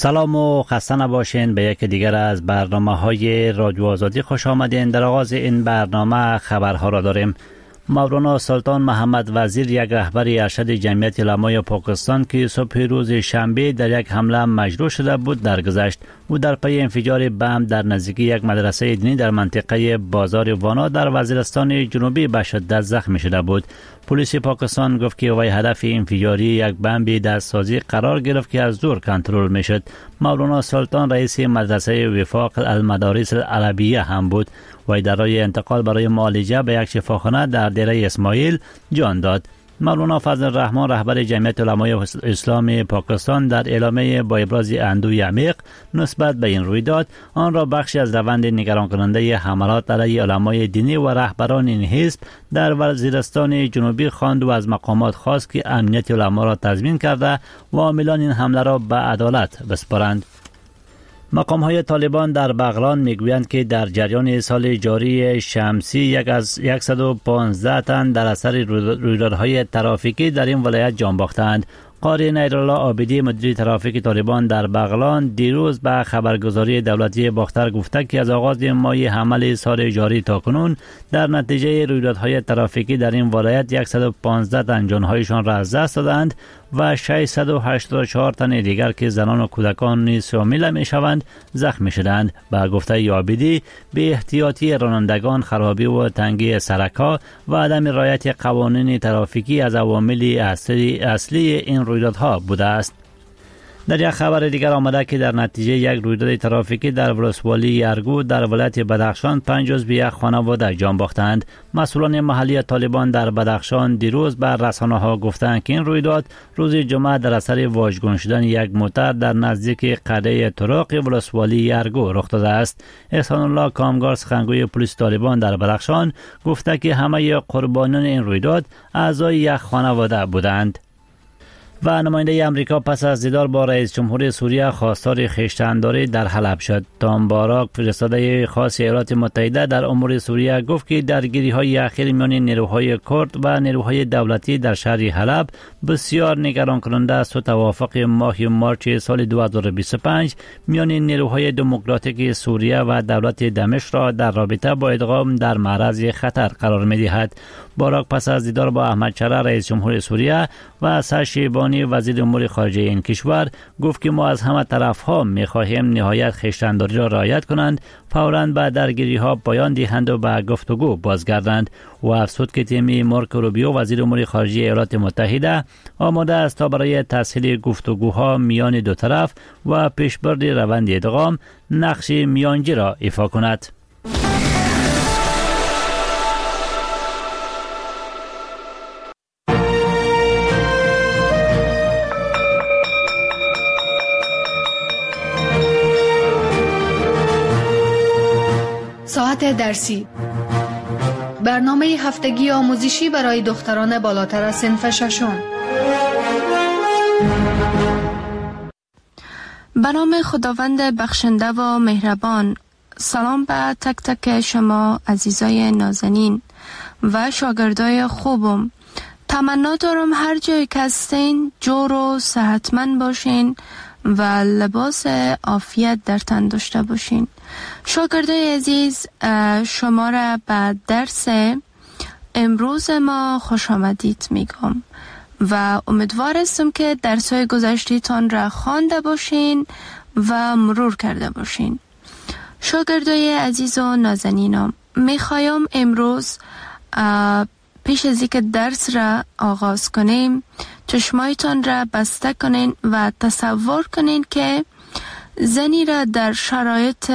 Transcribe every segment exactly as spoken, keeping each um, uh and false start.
سلام و خسته نباشین. به یک دیگر از برنامه های رادیو آزادی خوش آمدین. در آغاز این برنامه خبرها را داریم. مولانا سلطان محمد وزیر، یک رهبر ارشد جمعیت علمای پاکستان که صبح روز شنبه در یک حمله مجروح شده بود درگذشت. او در پی انفجار بم در نزدیکی یک مدرسه دینی در منطقه بازار وانا در وزیرستان جنوبی به شدت زخمی شده بود. پلیس پاکستان گفت که وی هدف انفجاری یک بمب دستسازی قرار گرفت که از دور کنترل میشد. مولانا سلطان رئیس مدرسه وفاق المدارس العربیه هم بود. وی در راه انتقال برای معالجه به یک شفاخانه در دیره اسماعیل جان داد. مولانا فضل الرحمن، رهبر جمعیت علمای اسلام پاکستان، در اعلامیه با ابراز اندوه عمیق نسبت به این رویداد آن را بخشی از روند نگران کننده حملات علیه علمای دینی و رهبران این حزب در وزیرستان جنوبی خواند و از مقامات خواست که امنیت علما را تضمین کرده و عاملان این حمله را به عدالت بسپارند. مقام های طالبان در بغلان میگویند که در جریان سال جاری شمسی یک از صد و پانزده تن در اثر رویدادهای ترافیکی در این ولایت جان باختند. قاری نیرالله عابدی، مدیر ترافیک طالبان در بغلان، دیروز به خبرگزاری دولتی باختر گفته که از آغاز ماه حمل سال جاری تا کنون در نتیجه رویدادهای ترافیکی در این ولایت صد و پانزده تن جانهایشان را از دست دادند و ششصد و هشتاد و چهار تن دیگر که زنان و کودکان نیز شامل می شوند زخمی شدند. به گفته عابدی، به احتیاطی رانندگان، خرابی و تنگی سرک‌ها و عدم رعایت قوانین ترافیکی از عوامل اصلی اصلی این رویدادها بوده است. در یک خبر دیگر آمده که در نتیجه یک رویداد ترافیکی در ولسوالی یرگو در ولایت بدخشان پنج عضو یک خانواده جان باختند. مسئولان محلی طالبان در بدخشان دیروز به رسانه‌ها گفتند که این رویداد روز جمعه در اثر واژگون شدن یک موتر در نزدیک قلعه طرق ولسوالی یرگو رخ داده است. احسان الله کامگار، سخنگوی پلیس طالبان در بدخشان، گفته که همه قربانیان این رویداد اعضای یک خانواده بودند. و نماینده امریکا پس از دیدار با رئیس جمهور سوریه خواستار خویشتن‌داری در حلب شد. تام باراک، فرستاده خاص ایالات متحده در امور سوریه، گفت که درگیری‌های اخیر میان نیروهای کرد و نیروهای دولتی در شهر حلب بسیار نگران کننده است و توافق ماه مارچ سال دو هزار و بیست و پنج میان نیروهای دموکراتیک سوریه و دولت دمشق را در رابطه با ادغام در معرض خطر قرار می‌دهد. باراک پس از دیدار با احمد شرع، رئیس جمهور سوریه، و سعد شیبانی، وزیر امور خارجه این کشور، گفت که ما از همه طرف‌ها می‌خواهیم نهایت خویشتن‌داری را رعایت کنند، فوراً به درگیری‌ها پایان دهند و به گفتگو بازگردند. و افزود که تیم مارک روبیو، وزیر امور خارجه ایالات متحده، آماده است تا برای تسهیل گفتگوها میان دو طرف و پیشبرد روند ادغام نقش میانجی را ایفا کند. ساعت درسی، برنامه هفتگی آموزشی برای دختران بالاتر از صنف ششم. به نام خداوند بخشنده و مهربان. سلام به تک تک شما عزیزای نازنین و شاگردای خوبم. تمنا دارم هر جای که هستین جور و صحتمند باشین و لباس عافیت در تن داشته باشین. شاگردای عزیز، شما را به درس امروز ما خوش آمدید میگم و امیدوار هستم که درس‌های گذشته‌تان را خوانده باشین و مرور کرده باشین. شاگردای عزیز و نازنینم، میخوایم امروز پیش از اینکه درس را آغاز کنیم چشمایتان را بسته کنین و تصور کنین که زنی را در شرایط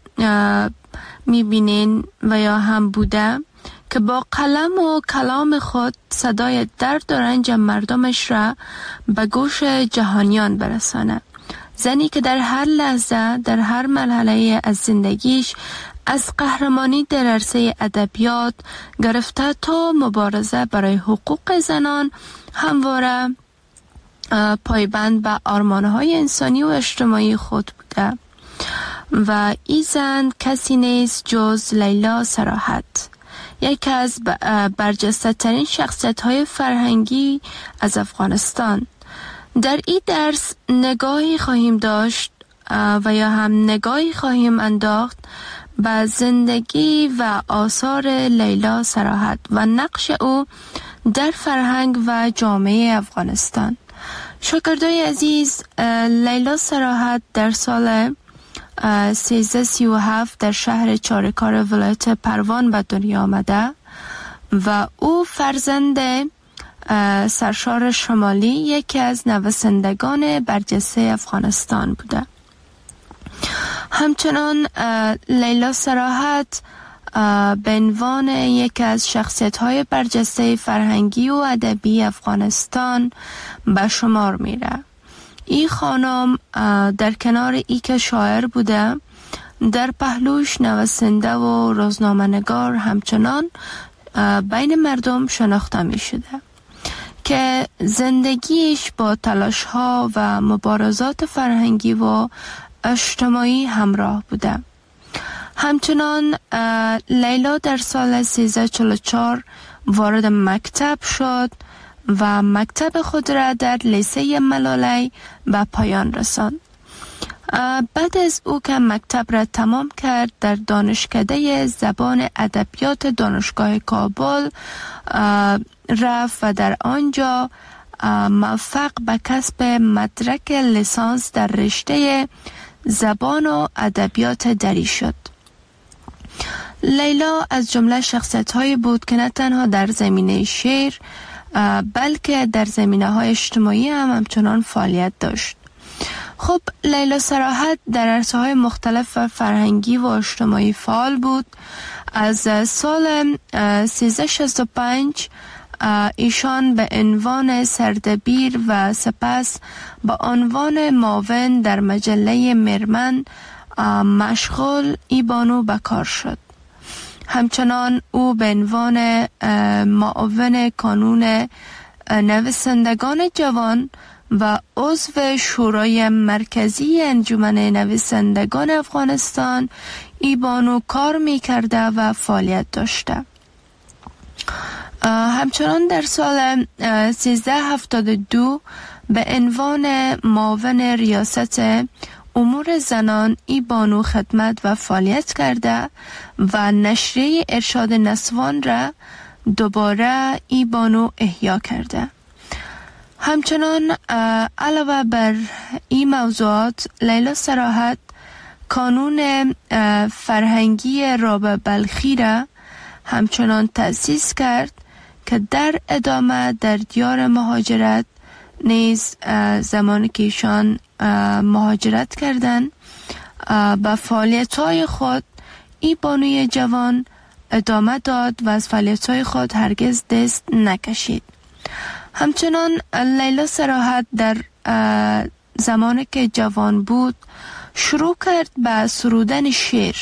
میبینین و یا هم بوده که با قلم و کلام خود صدای درد و رنج مردمش را به گوش جهانیان برسانه. زنی که در هر لحظه، در هر مرحله از زندگیش، از قهرمانی در عرصه ادبیات گرفته تا مبارزه برای حقوق زنان، همواره پایبند به آرمان‌های انسانی و اجتماعی خود بوده و این زن کسی نیست جز لیلا صراحت، یکی از برجسته ترین شخصیت های فرهنگی از افغانستان. در این درس نگاهی خواهیم داشت و یا هم نگاهی خواهیم انداخت به زندگی و آثار لیلا صراحت و نقش او در فرهنگ و جامعه افغانستان. شاگردای عزیز، لیلا صراحت در سال سیزده سی و هفت در شهر چارکار ولایت پروان به دنیا آمده و او فرزند سرشار شمالی، یکی از نویسندگان برجسته افغانستان بوده. همچنان لیلا صراحت به عنوان یکی از شخصیت‌های برجسته فرهنگی و ادبی افغانستان به شمار میره. این خانم در کنار ای که شاعر بوده، در پهلوش نویسنده و روزنامه‌نگار همچنان بین مردم شناخته می شده که زندگیش با تلاش‌ها و مبارزات فرهنگی و اجتماعی همراه بوده. همچنان لیلا در سال سیزده چهل و چهار وارد مکتب شد و مکتب خود را در لیسه ملالی به پایان رساند. بعد از او که مکتب را تمام کرد، در دانشکده زبان ادبیات دانشگاه کابل رفت و در آنجا موفق به کسب مدرک لیسانس در رشته زبان و ادبیات دری شد. لیلا از جمله شخصیت‌هایی بود که نه تنها در زمینه شعر بلکه در زمینه‌های اجتماعی هم همچنان فعالیت داشت. خب لیلا صراحت در عرصه‌های مختلف فرهنگی و اجتماعی فعال بود. از سال سیزده شصت و پنج ایشان به عنوان سردبیر و سپس به عنوان معاون در مجله مرمن مشغول ای بانو به کار شد. همچنان او به عنوان معاون کانون نویسندگان جوان و عضو شورای مرکزی انجمن نویسندگان افغانستان ای بانو کار می کرده و فعالیت داشته. همچنان در سال سیزده هفتاد و دو به عنوان معاون ریاست امور زنان ای بانو خدمت و فعالیت کرده و نشریه ارشاد نسوان را دوباره ای بانو احیا کرده. همچنان علاوه بر این موضوعات، لیلا صراحت کانون فرهنگی رابع بلخی را همچنان تأسیس کرد که در ادامه در دیار مهاجرت نیز زمانی که ایشان مهاجرت کردن به فعالیت‌های خود ای بانوی جوان ادامه داد و از فعالیت‌های خود هرگز دست نکشید. همچنان لیلا صراحت در زمانی که جوان بود شروع کرد به سرودن شعر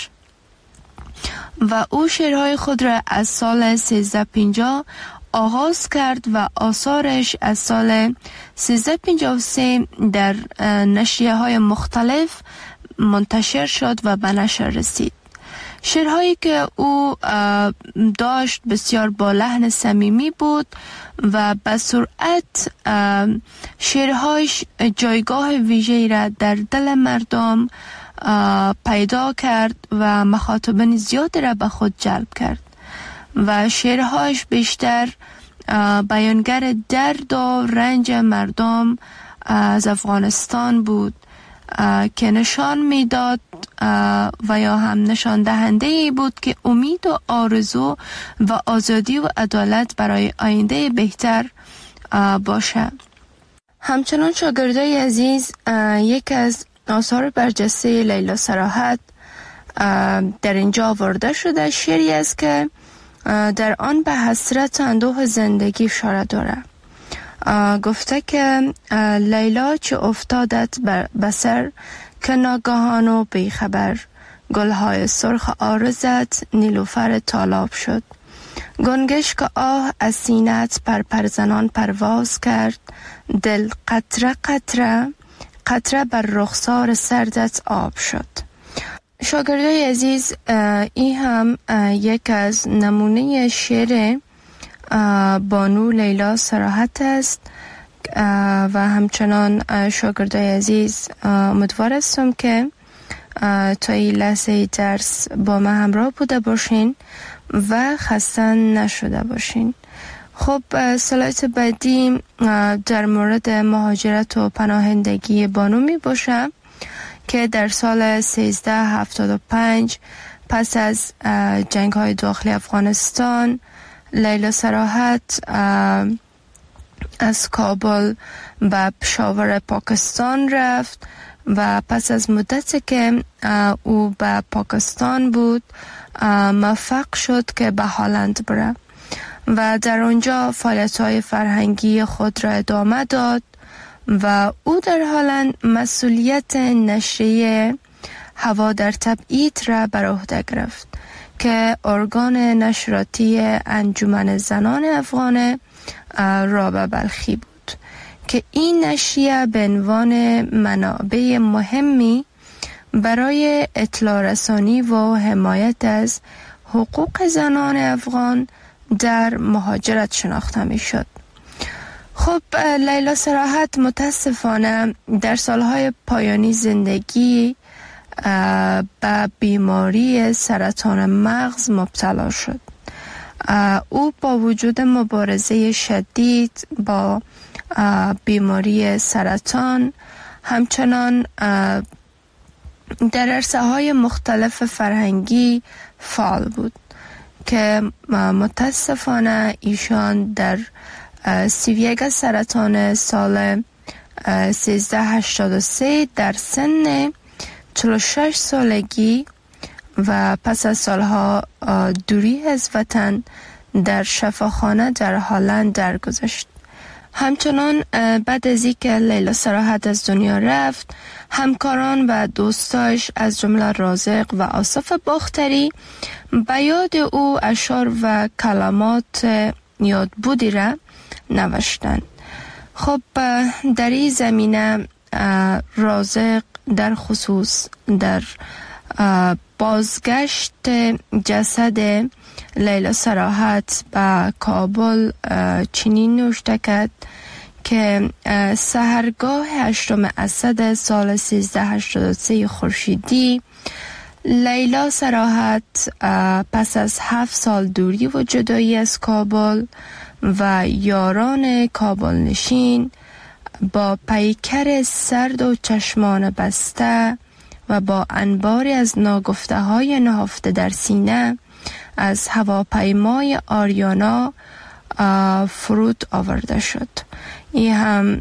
و او شعرهای خود را از سال سیزده پنجاه آغاز کرد و آثارش از سال سیزده پنجاه و سه در نشریه های مختلف منتشر شد و به نشر رسید. شعرهایی که او داشت بسیار با لحن صمیمی بود و به سرعت شعرهایش جایگاه ویژه‌ای را در دل مردم پیدا کرد و مخاطبین زیادی را به خود جلب کرد و شعرهایش بیشتر بیانگر درد و رنج مردم از افغانستان بود که نشان میداد و یا هم نشان دهنده ای بود که امید و آرزو و آزادی و عدالت برای آینده بهتر باشه. همچنان شاگردای عزیز، یک از آثار برجسته لیلا صراحت در اینجا آورده شده شعری است که در آن به حسرت اندوه زندگی اشاره داره. گفته که لیلا چه افتادت به سر که ناگهان و بیخبر، گلهای سرخ آرزت نیلوفر تالاب شد. گنگش که آه از سینت پر پرزنان پرواز کرد، دل قطره قطره قطره بر رخسار سردت آب شد. شاگردای عزیز، این هم یک از نمونه شعر بانو لیلا صراحت است و همچنان شاگردای عزیز امیدوار هستم که تا این لحظه درس با من همراه بوده باشین و خسته نشده باشین. خب سلایت بعدی در مورد مهاجرت و پناهندگی بانو می باشه که در سال سیزده هفتاد و پنج پس از جنگ های داخلی افغانستان لیلا صراحت از کابل به پشاور پاکستان رفت و پس از مدتی که او به پاکستان بود موفق شد که به هلند بره و در آنجا فعالیت‌های فرهنگی خود را ادامه داد و او در هلند مسئولیت نشریه هوا در تبعید را بر عهده گرفت که ارگان نشراتی انجمن زنان افغان رابعه بلخی بود که این نشریه به عنوان منابع مهمی برای اطلاع رسانی و حمایت از حقوق زنان افغان در مهاجرت شناخته می شد. خب لیلا صراحت متاسفانه در سالهای پایانی زندگی به بیماری سرطان مغز مبتلا شد. او با وجود مبارزه شدید با بیماری سرطان همچنان در عرصه‌های مختلف فرهنگی فعال بود که متاسفانه ایشان در سی و یک سرطان سال سیزده هشتاد و سه در سن چهل و شش سالگی و پس از سالها دوری از وطن در شفاخانه در هلند درگذشت. همچنان بعد از اینکه لیلا صراحت از دنیا رفت، همکاران و دوستاش از جمله رازق و آصف باختری به یاد او اشعار و کلمات یادبودی را نوشتند. خب در این زمینه رازق در خصوص در بازگشت جسد لیلا صراحت به کابل چنین نوشته کرد که سحرگاه هشتم اسد سال سیزده هشتاد و سه خورشیدی لیلا صراحت پس از هفت سال دوری و جدایی از کابل و یاران کابل نشین با پیکر سرد و چشمان بسته و با انباری از ناگفته های نهفته در سینه از هواپیمای آریانا فرود آورده شد. این هم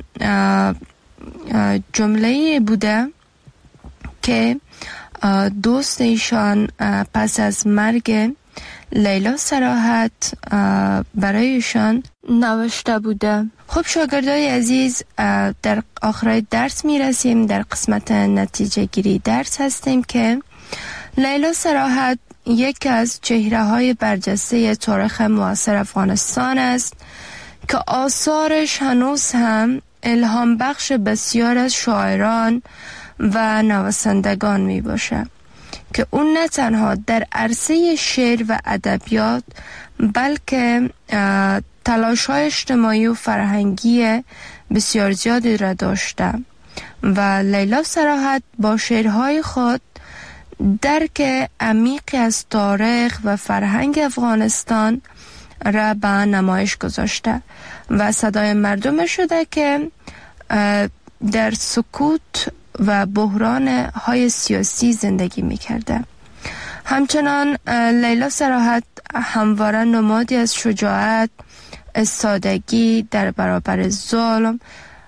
جمله بوده که دوست ایشان پس از مرگ لیلا صراحت برایشان نوشته بوده. خب شاگردای عزیز، در آخر درس می رسیم. در قسمت نتیجه گیری درس هستیم که لیلا صراحت یکی از چهره های برجسته تاریخ معاصر افغانستان است که آثارش هنوز هم الهام بخش بسیار از شاعران و نویسندگان می باشه که اون نه تنها در عرصه شعر و ادبیات بلکه تلاش‌های اجتماعی و فرهنگی بسیار زیادی را داشته و لیلا صراحت با شعرهای خود درک عمیقی از تاریخ و فرهنگ افغانستان را به نمایش گذاشته و صدای مردم شده که در سکوت و بحران های سیاسی زندگی می کرده. همچنان لیلا صراحت همواره نمادی از شجاعت، استادگی در برابر ظلم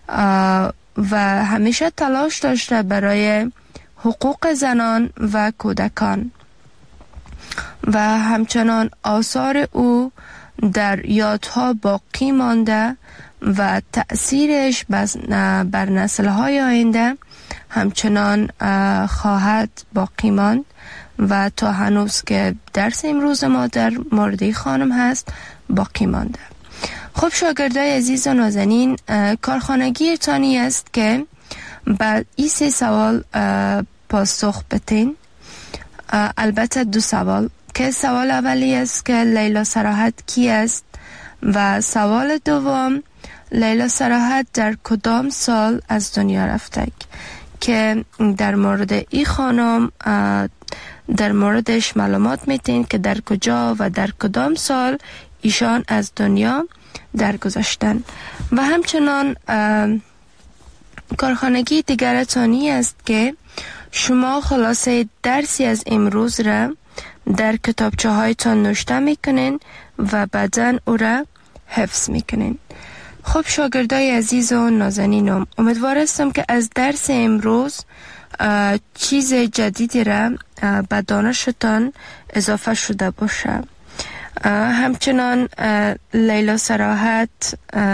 و همیشه تلاش داشته برای حقوق زنان و کودکان و همچنان آثار او در یادها باقی مانده و تأثیرش بر نسل‌های آینده همچنان خواهد باقی ماند و تا هنوز که درس امروز ما در مورد خانم هست باقی مانده. خب شاگردای عزیز و نازنین، کارخانگی تانی است که بعد این سه سوال پاسخ بتین. البته دو سوال که سوال اولی است که لیلا صراحت کی است و سوال دوم لیلا صراحت در کدام سال از دنیا رفته که در مورد این خانم در موردش معلومات میتین که در کجا و در کدام سال ایشان از دنیا درگذشتن. و همچنان کارخانگی دیگرتانی است که شما خلاصه درسی از امروز را در کتابچه هایتان نوشته میکنین و بعداً او را حفظ میکنین. خب شاگردای عزیز و نازنینم، امیدوارستم که از درس امروز چیز جدیدی را به دانشتان اضافه شده باشه. همچنان لیلا صراحت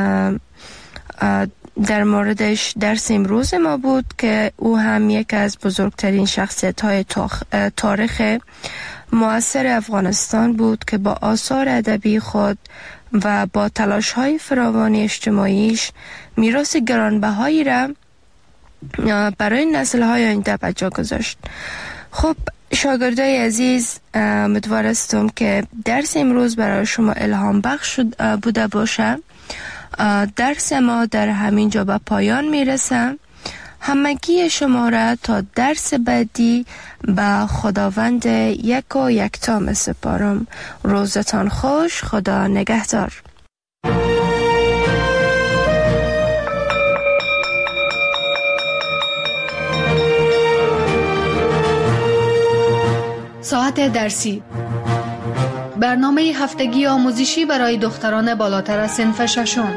در موردش درس امروز ما بود که او هم یک از بزرگترین شخصیت های تاریخ معاصر افغانستان بود که با آثار ادبی خود و با تلاش های فراوان اجتماعیش میراث گرانبهایی را برای نسل های آینده به جا گذاشت. خب شاگردای عزیز، امیدوارستم که درس امروز برای شما الهام بخش بوده باشه. درس ما در همین جا به پایان میرسه. همگی شما را تا درس بعدی به خداوند یک و یکتا می سپارم. روزتان خوش. خدا نگهدار. ساعت درسی، برنامه هفتگی آموزشی برای دختران بالاتر از صنف ششم.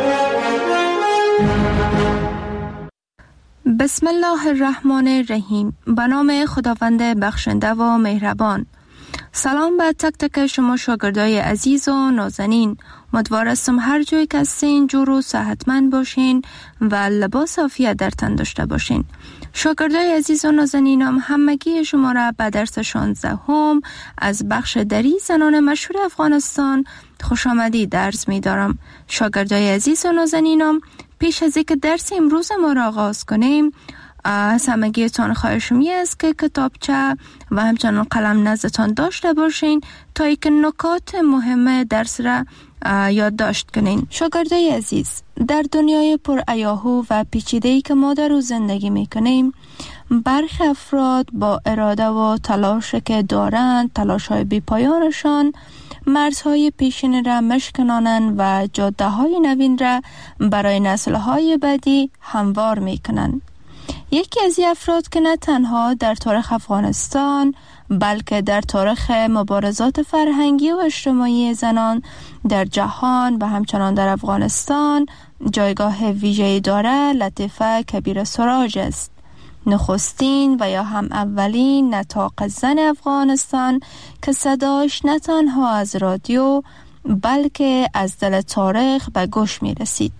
بسم الله الرحمن الرحیم. به نام خداوند بخشنده و مهربان. سلام به تک تک شما شاگردای عزیز و نازنین. امیدوارم هر جایی که هستین جور و صحتمند باشین و لباس عافیت در تن داشته باشین. شاگردای عزیز و نازنینم، همگی شما را به درس شانزده هم از بخش دری زنان مشهور افغانستان خوش آمدید عرض می دارم. شاگردای عزیز و نازنینم، پیش از اینکه درس امروز ما را آغاز کنیم، از همگیتان خواهشم است که کتابچه و همچنان قلم نزدتان داشته باشین تا اینکه نکات مهم درس را یادداشت کنین. شاگردای عزیز، در دنیای پر ایاهو و پیچیده‌ای که ما در او زندگی میکنیم، برخی افراد با اراده و تلاش که دارند، تلاش‌های بی‌پایانشان مرزهای پیشین را مشکنانند و جاده‌های نوین را برای نسل‌های بعدی هموار میکنند. یکی از این افراد که نه تنها در تاریخ افغانستان بلکه در تاریخ مبارزات فرهنگی و اجتماعی زنان در جهان و همچنان در افغانستان جایگاه ویژه‌ای دارد، لطیفه کبیر سراج است. نخستین و یا هم اولین نطاق زن افغانستان که صداش نه تنها از رادیو بلکه از دل تاریخ به گوش می رسید.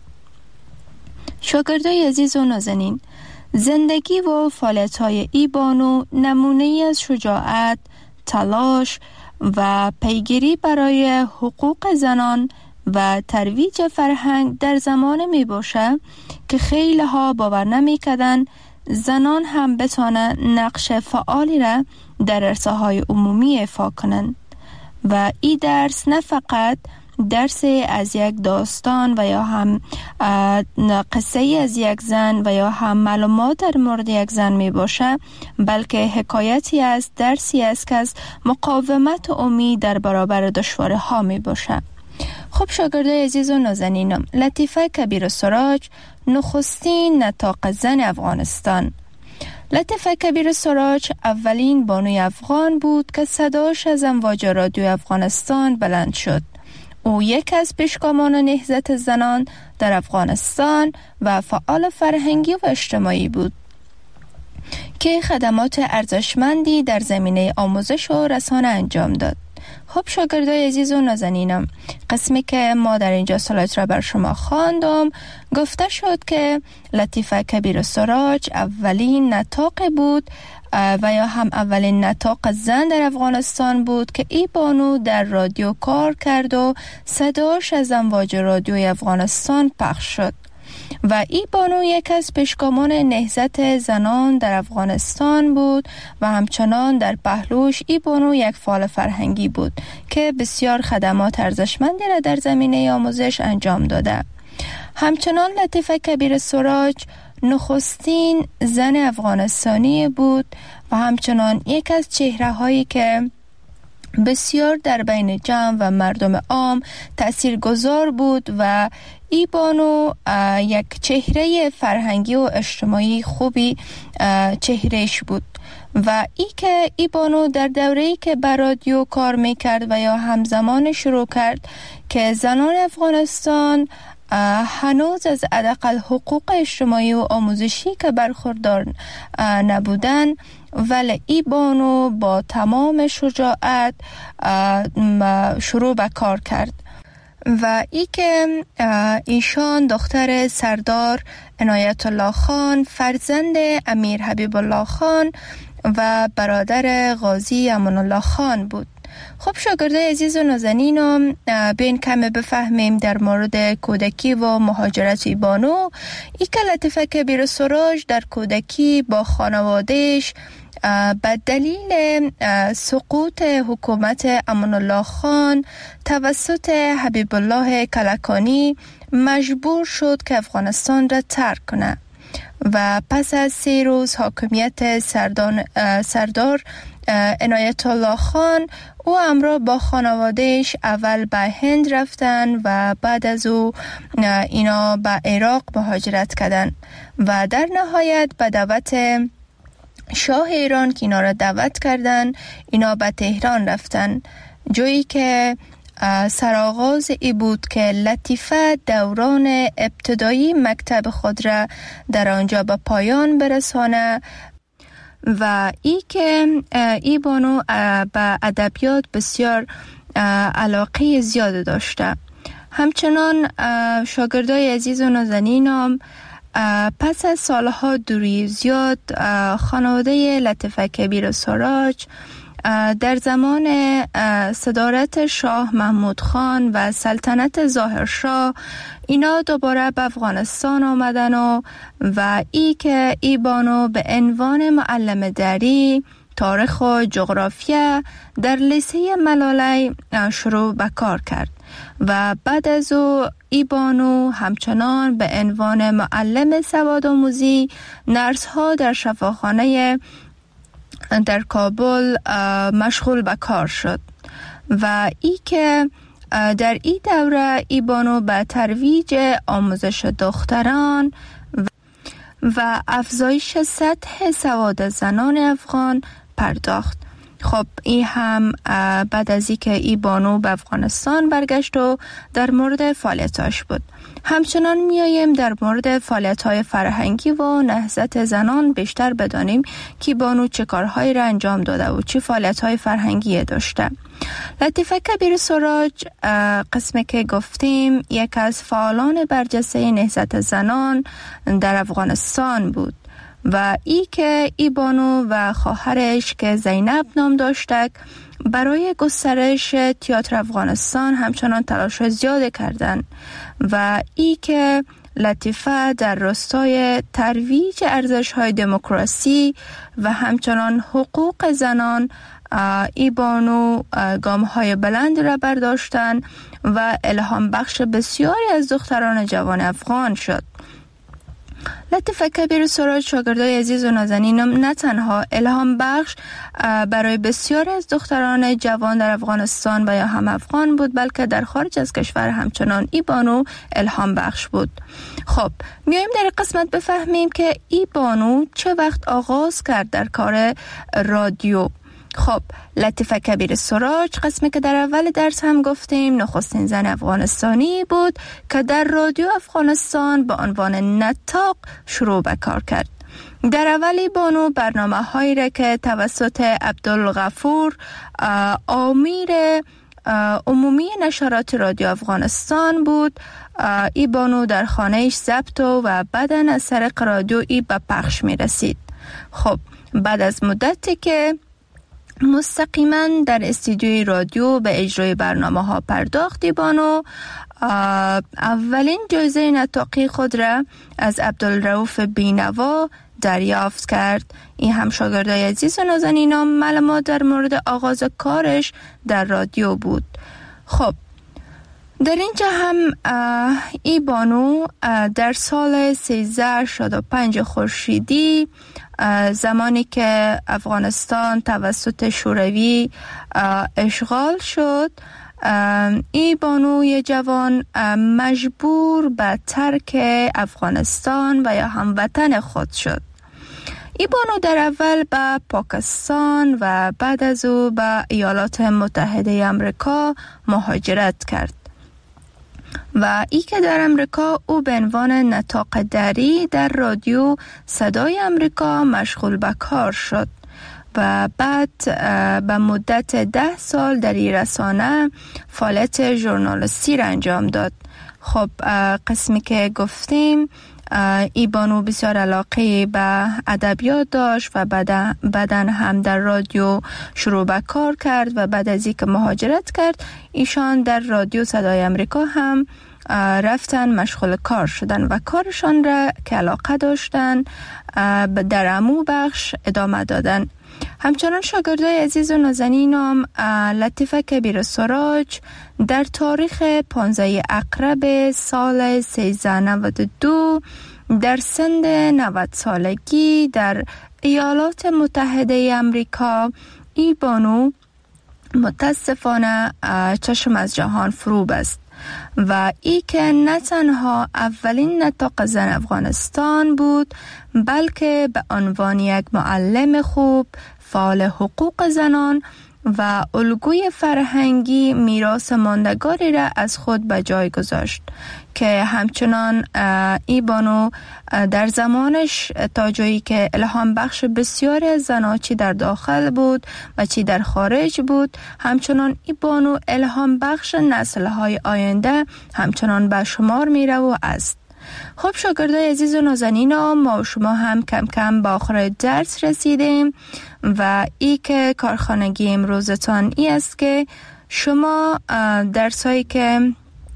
شاگردای عزیز و نازنین، زندگی و فعالیت‌های ای بانو نمونه‌ای از شجاعت، تلاش و پیگیری برای حقوق زنان و ترویج فرهنگ در زمان می باشه که خیلی ها باور نمی کردن زنان هم بتانن نقش فعالی را در عرصه‌های عمومی ایفا کنند. و این درس نه فقط درس از یک داستان و یا هم قصه از یک زن و یا هم معلومات در مورد یک زن می باشه، بلکه حکایتی است، درسی است که از مقاومت و امید در برابر دشواری ها می باشه. خب شاگردای عزیز و نازنینم، لطیفه کبیر سراج نخستین نطاق زن افغانستان. لطیفه کبیر سراج اولین بانوی افغان بود که صداش از امواج رادیو افغانستان بلند شد. او یک از پیشگامان نهضت زنان در افغانستان و فعال فرهنگی و اجتماعی بود که خدمات ارزشمندی در زمینه آموزش و رسانه انجام داد. خب شاگردای عزیز و نازنینم، قسمی که ما در اینجا سلایت را بر شما خواندم، گفته شد که لطیفه کبیر سراج اولین نطاق بود و یا هم اولین نطاق زن در افغانستان بود که ای بانو در رادیو کار کرد و صداش از امواج رادیوی افغانستان پخش شد. و ای بانو یک از پیشگامان نهضت زنان در افغانستان بود و همچنان در پهلوش ای بانو یک فعال فرهنگی بود که بسیار خدمات ارزشمندی را در زمینه آموزش انجام داده. همچنان لطیفه کبیر سراج نخستین زن افغانستانی بود و همچنان یک از چهره هایی که بسیار در بین جمع و مردم عام تاثیرگذار بود و ای بانو یک چهره فرهنگی و اجتماعی خوبی چهرهش بود و ای که ای بانو در دوره‌ای که بر رادیو کار میکرد و یا همزمان شروع کرد که زنان افغانستان هنوز از حداقل حقوق اجتماعی و آموزشی که برخوردار نبودن، ولی ای بانو با تمام شجاعت شروع به کار کرد و ای که ایشان دختر سردار عنایت الله خان، فرزند امیر حبیب الله خان و برادر غازی امان الله خان بود. خب شاگردای عزیز و نازنینم، بیاین کمی بفهمیم در مورد کودکی و مهاجرت ای بانو. ای که لطیفه کبیر سراج در کودکی با خانوادهش به دلیل سقوط حکومت امان الله خان توسط حبیب الله کلکانی مجبور شد که افغانستان را ترک کنه و پس از سه روز حاکمیت سردان سردار عنایت الله خان او همراه با خانوادهش اول به هند رفتن و بعد از او اینا به عراق مهاجرت کردن و در نهایت به دعوت شاه ایران که اینا را دعوت کردن اینا به تهران رفتن، جایی که سرآغاز ای بود که لطیفه دوران ابتدایی مکتب خود را در آنجا به پایان برسانه و ای که ای بانو به ادبیات بسیار علاقه زیاد داشته. همچنان شاگردای عزیز و نازنینم، پس از سالها دوری زیاد خانواده لطیفه کبیر سراج در زمان صدارت شاه محمود خان و سلطنت ظاهرشاه اینا دوباره به افغانستان آمدن و و ای که ای بانو به عنوان معلم دری تاریخ و جغرافیا در لیسه ملاله شروع به کار کرد و بعد از او ای بانو همچنان به عنوان معلم سوادآموزی نرس ها در شفاخانه در کابل مشغول به کار شد و ای که در این دوره ای بانو به ترویج آموزش دختران و افزایش سطح سواد زنان افغان پرداخت. خب این هم بعد از اینکه ای بانو به افغانستان برگشت و در مورد فعالیتاش بود. همچنان میاییم در مورد فعالیت‌های فرهنگی و نهضت زنان بیشتر بدانیم که بانو چه کارهایی را انجام داده و چه فعالیت‌های فرهنگی داشته. لطیفه کبیر سراج قسمی که گفتیم یک از فعالان برجسته نهضت زنان در افغانستان بود و ای که ای بانو و خواهرش که زینب نام داشتک برای گسترش تئاتر افغانستان همچنان تلاش زیاد کردند و ای که لطیفه در راستای ترویج ارزش‌های دموکراسی و همچنان حقوق زنان ای بانو گام‌های بلند را برداشتند و الهام بخش بسیاری از دختران جوان افغان شد. لطیفه کبیر سراج شاگردای عزیز و نازنینم نه تنها الهام بخش برای بسیاری از دختران جوان در افغانستان و یا هم افغان بود، بلکه در خارج از کشور همچنان ای بانو الهام بخش بود. خب میایم در قسمت بفهمیم که ای بانو چه وقت آغاز کرد در کار رادیو. خب لطیفه کبیر سراج قسمی که در اول درس هم گفتیم نخستین زن افغانستانی بود که در رادیو افغانستان به عنوان نطاق شروع به کار کرد. در اولی بانو برنامه هایی را که توسط عبدالغفور آمیر عمومی نشرات رادیو افغانستان بود، ای بانو در خانهش ضبط و بعداً از طریق رادیو ای به پخش می رسید. خب بعد از مدتی که مستقیما در استودیوی رادیو به اجرای برنامه ها پرداختی بانو اولین جایزه نطاقی خود را از عبدالرؤوف بینوا دریافت کرد. این هم شاگردای عزیز و نازنینم معلومات در مورد آغاز کارش در رادیو بود. خب در اینجا هم ای بانو در سال سیزده شصت و پنج خورشیدی، زمانی که افغانستان توسط شوروی اشغال شد، ای بانوی جوان مجبور به ترک افغانستان و یا هموطن خود شد. ای بانو در اول به پاکستان و بعد از او به ایالات متحده آمریکا مهاجرت کرد و ای که در امریکا او به عنوان نطاق دری در رادیو صدای امریکا مشغول به کار شد و بعد به مدت ده سال در این رسانه فعالیت ژورنالیستی را انجام داد. خب قسمی که گفتیم، ای بانو بسیار علاقه به ادبیات داشت و بعدن هم در رادیو شروع به کار کرد و بعد از اینکه مهاجرت کرد، ایشان در رادیو صدای امریکا هم رفتن مشغول کار شدن و کارشان را که علاقه داشتن در امو بخش ادامه دادن. همچنان شاگردای عزیز و نازنینم، لطیفه کبیر سراج در تاریخ پانزده اقرب سال سیزده نود و دو در سن نود سالگی در ایالات متحده امریکا، ای بانو متاسفانه چشم از جهان فرو بست و ای که نه تنها اولین نطاق زن افغانستان بود، بلکه به عنوان یک معلم خوب، فعال حقوق زنان و الگوی فرهنگی میراث ماندگاری را از خود به جای گذاشت که همچنان ای بانو در زمانش تا جایی که الهام بخش بسیاری از زنان چی در داخل بود و چی در خارج بود، همچنان ای بانو الهام بخش نسل‌های آینده همچنان به شمار میره و است. خب شاگردای عزیز و نازنین، ما و شما هم کم کم به آخر درس رسیدیم و ای که کارخانگی امروزتان ای است که شما درسایی که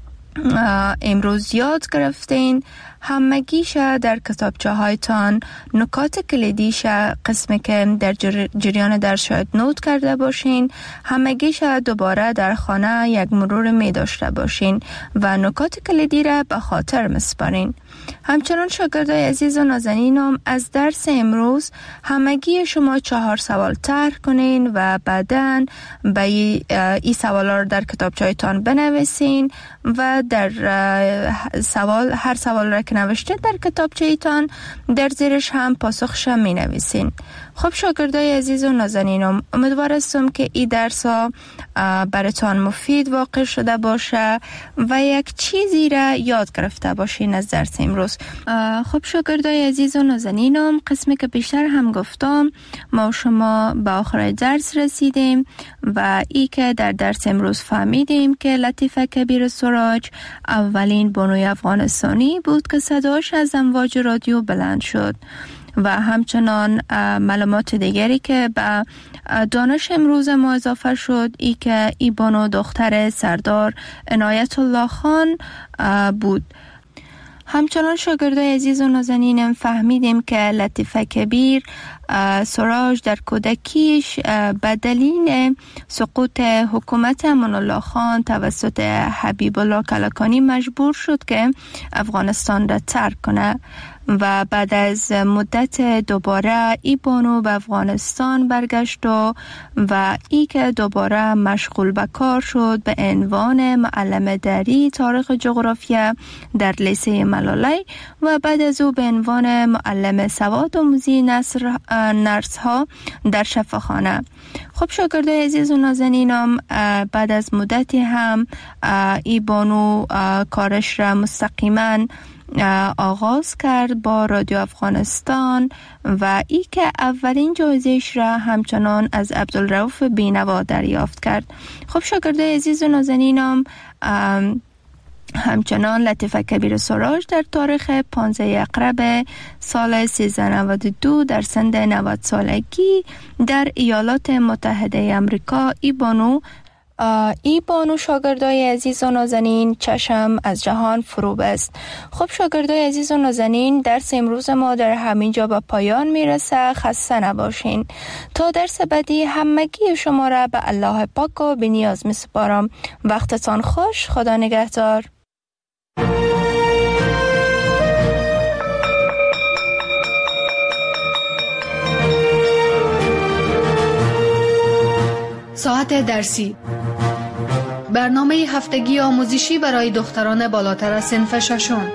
امروز یاد گرفتین همگیش در کتابچه هایتان نکات کلیدیش قسمی که در جریان درس شاید نوت کرده باشین، همگیش دوباره در خانه یک مرور می داشته باشین و نکات کلیدی را به خاطر مسپارین. همچنان شاگردای عزیز و نازنینم، از درس امروز همگی شما چهار سوال طرح کنین و بعداً به این سوالا رو در کتابچه‌تان بنویسین و در سوال هر سوال را که نوشته در کتابچه‌تان در زیرش هم پاسخش می نویسین. خب شاگردای عزیز و نازنینم، امیدوار هستم که این درس ها براتان مفید واقع شده باشه و یک چیزی را یاد گرفته باشین از درس امروز. خب شاگردای عزیز و نازنینم، قسمی که بیشتر هم گفتم، ما و شما به آخر درس رسیدیم و ای که در درس امروز فهمیدیم که لطیفه کبیر سراج اولین بانوی افغانستانی بود که صداش از امواج رادیو بلند شد و همچنان معلومات دیگری که به دانش امروز ما اضافه شد، ای که ای بانو دختر سردار عنایت الله خان بود. همچنان شاگردای عزیز و نازنینم فهمیدیم که لطیفه کبیر سراج در کودکیش به دلیل سقوط حکومت امان الله خان توسط حبیب الله کلکانی مجبور شد که افغانستان را ترک کنه و بعد از مدت دوباره ای بانو به افغانستان برگشت و و ای که دوباره مشغول به کار شد به عنوان معلم دری تاریخ جغرافیا در لیسه ملالی و بعد از او به عنوان معلم سواد آموزی نرس ها در شفاخانه. خب شاگردای عزیز و نازنینم، بعد از مدتی هم ای بانو کارش را مستقیما آغاز کرد با رادیو افغانستان و ای که اولین جایزه‌اش را همچنان از عبدالرؤوف بینوا دریافت کرد. خب شاگردای عزیز و نازنینم، همچنان لطیفه کبیر سراج در تاریخ پانزده اقرب سال سیزده نود و دو در سن نود سالگی در ایالات متحده آمریکا ای بانو ای بانو شاگردای عزیز و نازنین، چشم از جهان فروب است. خب شاگردای عزیز و نازنین، درس امروز ما در همین جا به پایان میرسه. خسته نباشین. تا درس بعدی همگی شما را به الله پاک و به نیاز می سپارم. وقتتان خوش. خدا نگهدار. ساعت درسی، برنامه هفتگی آموزشی برای دختران بالاتر از صنف ششم.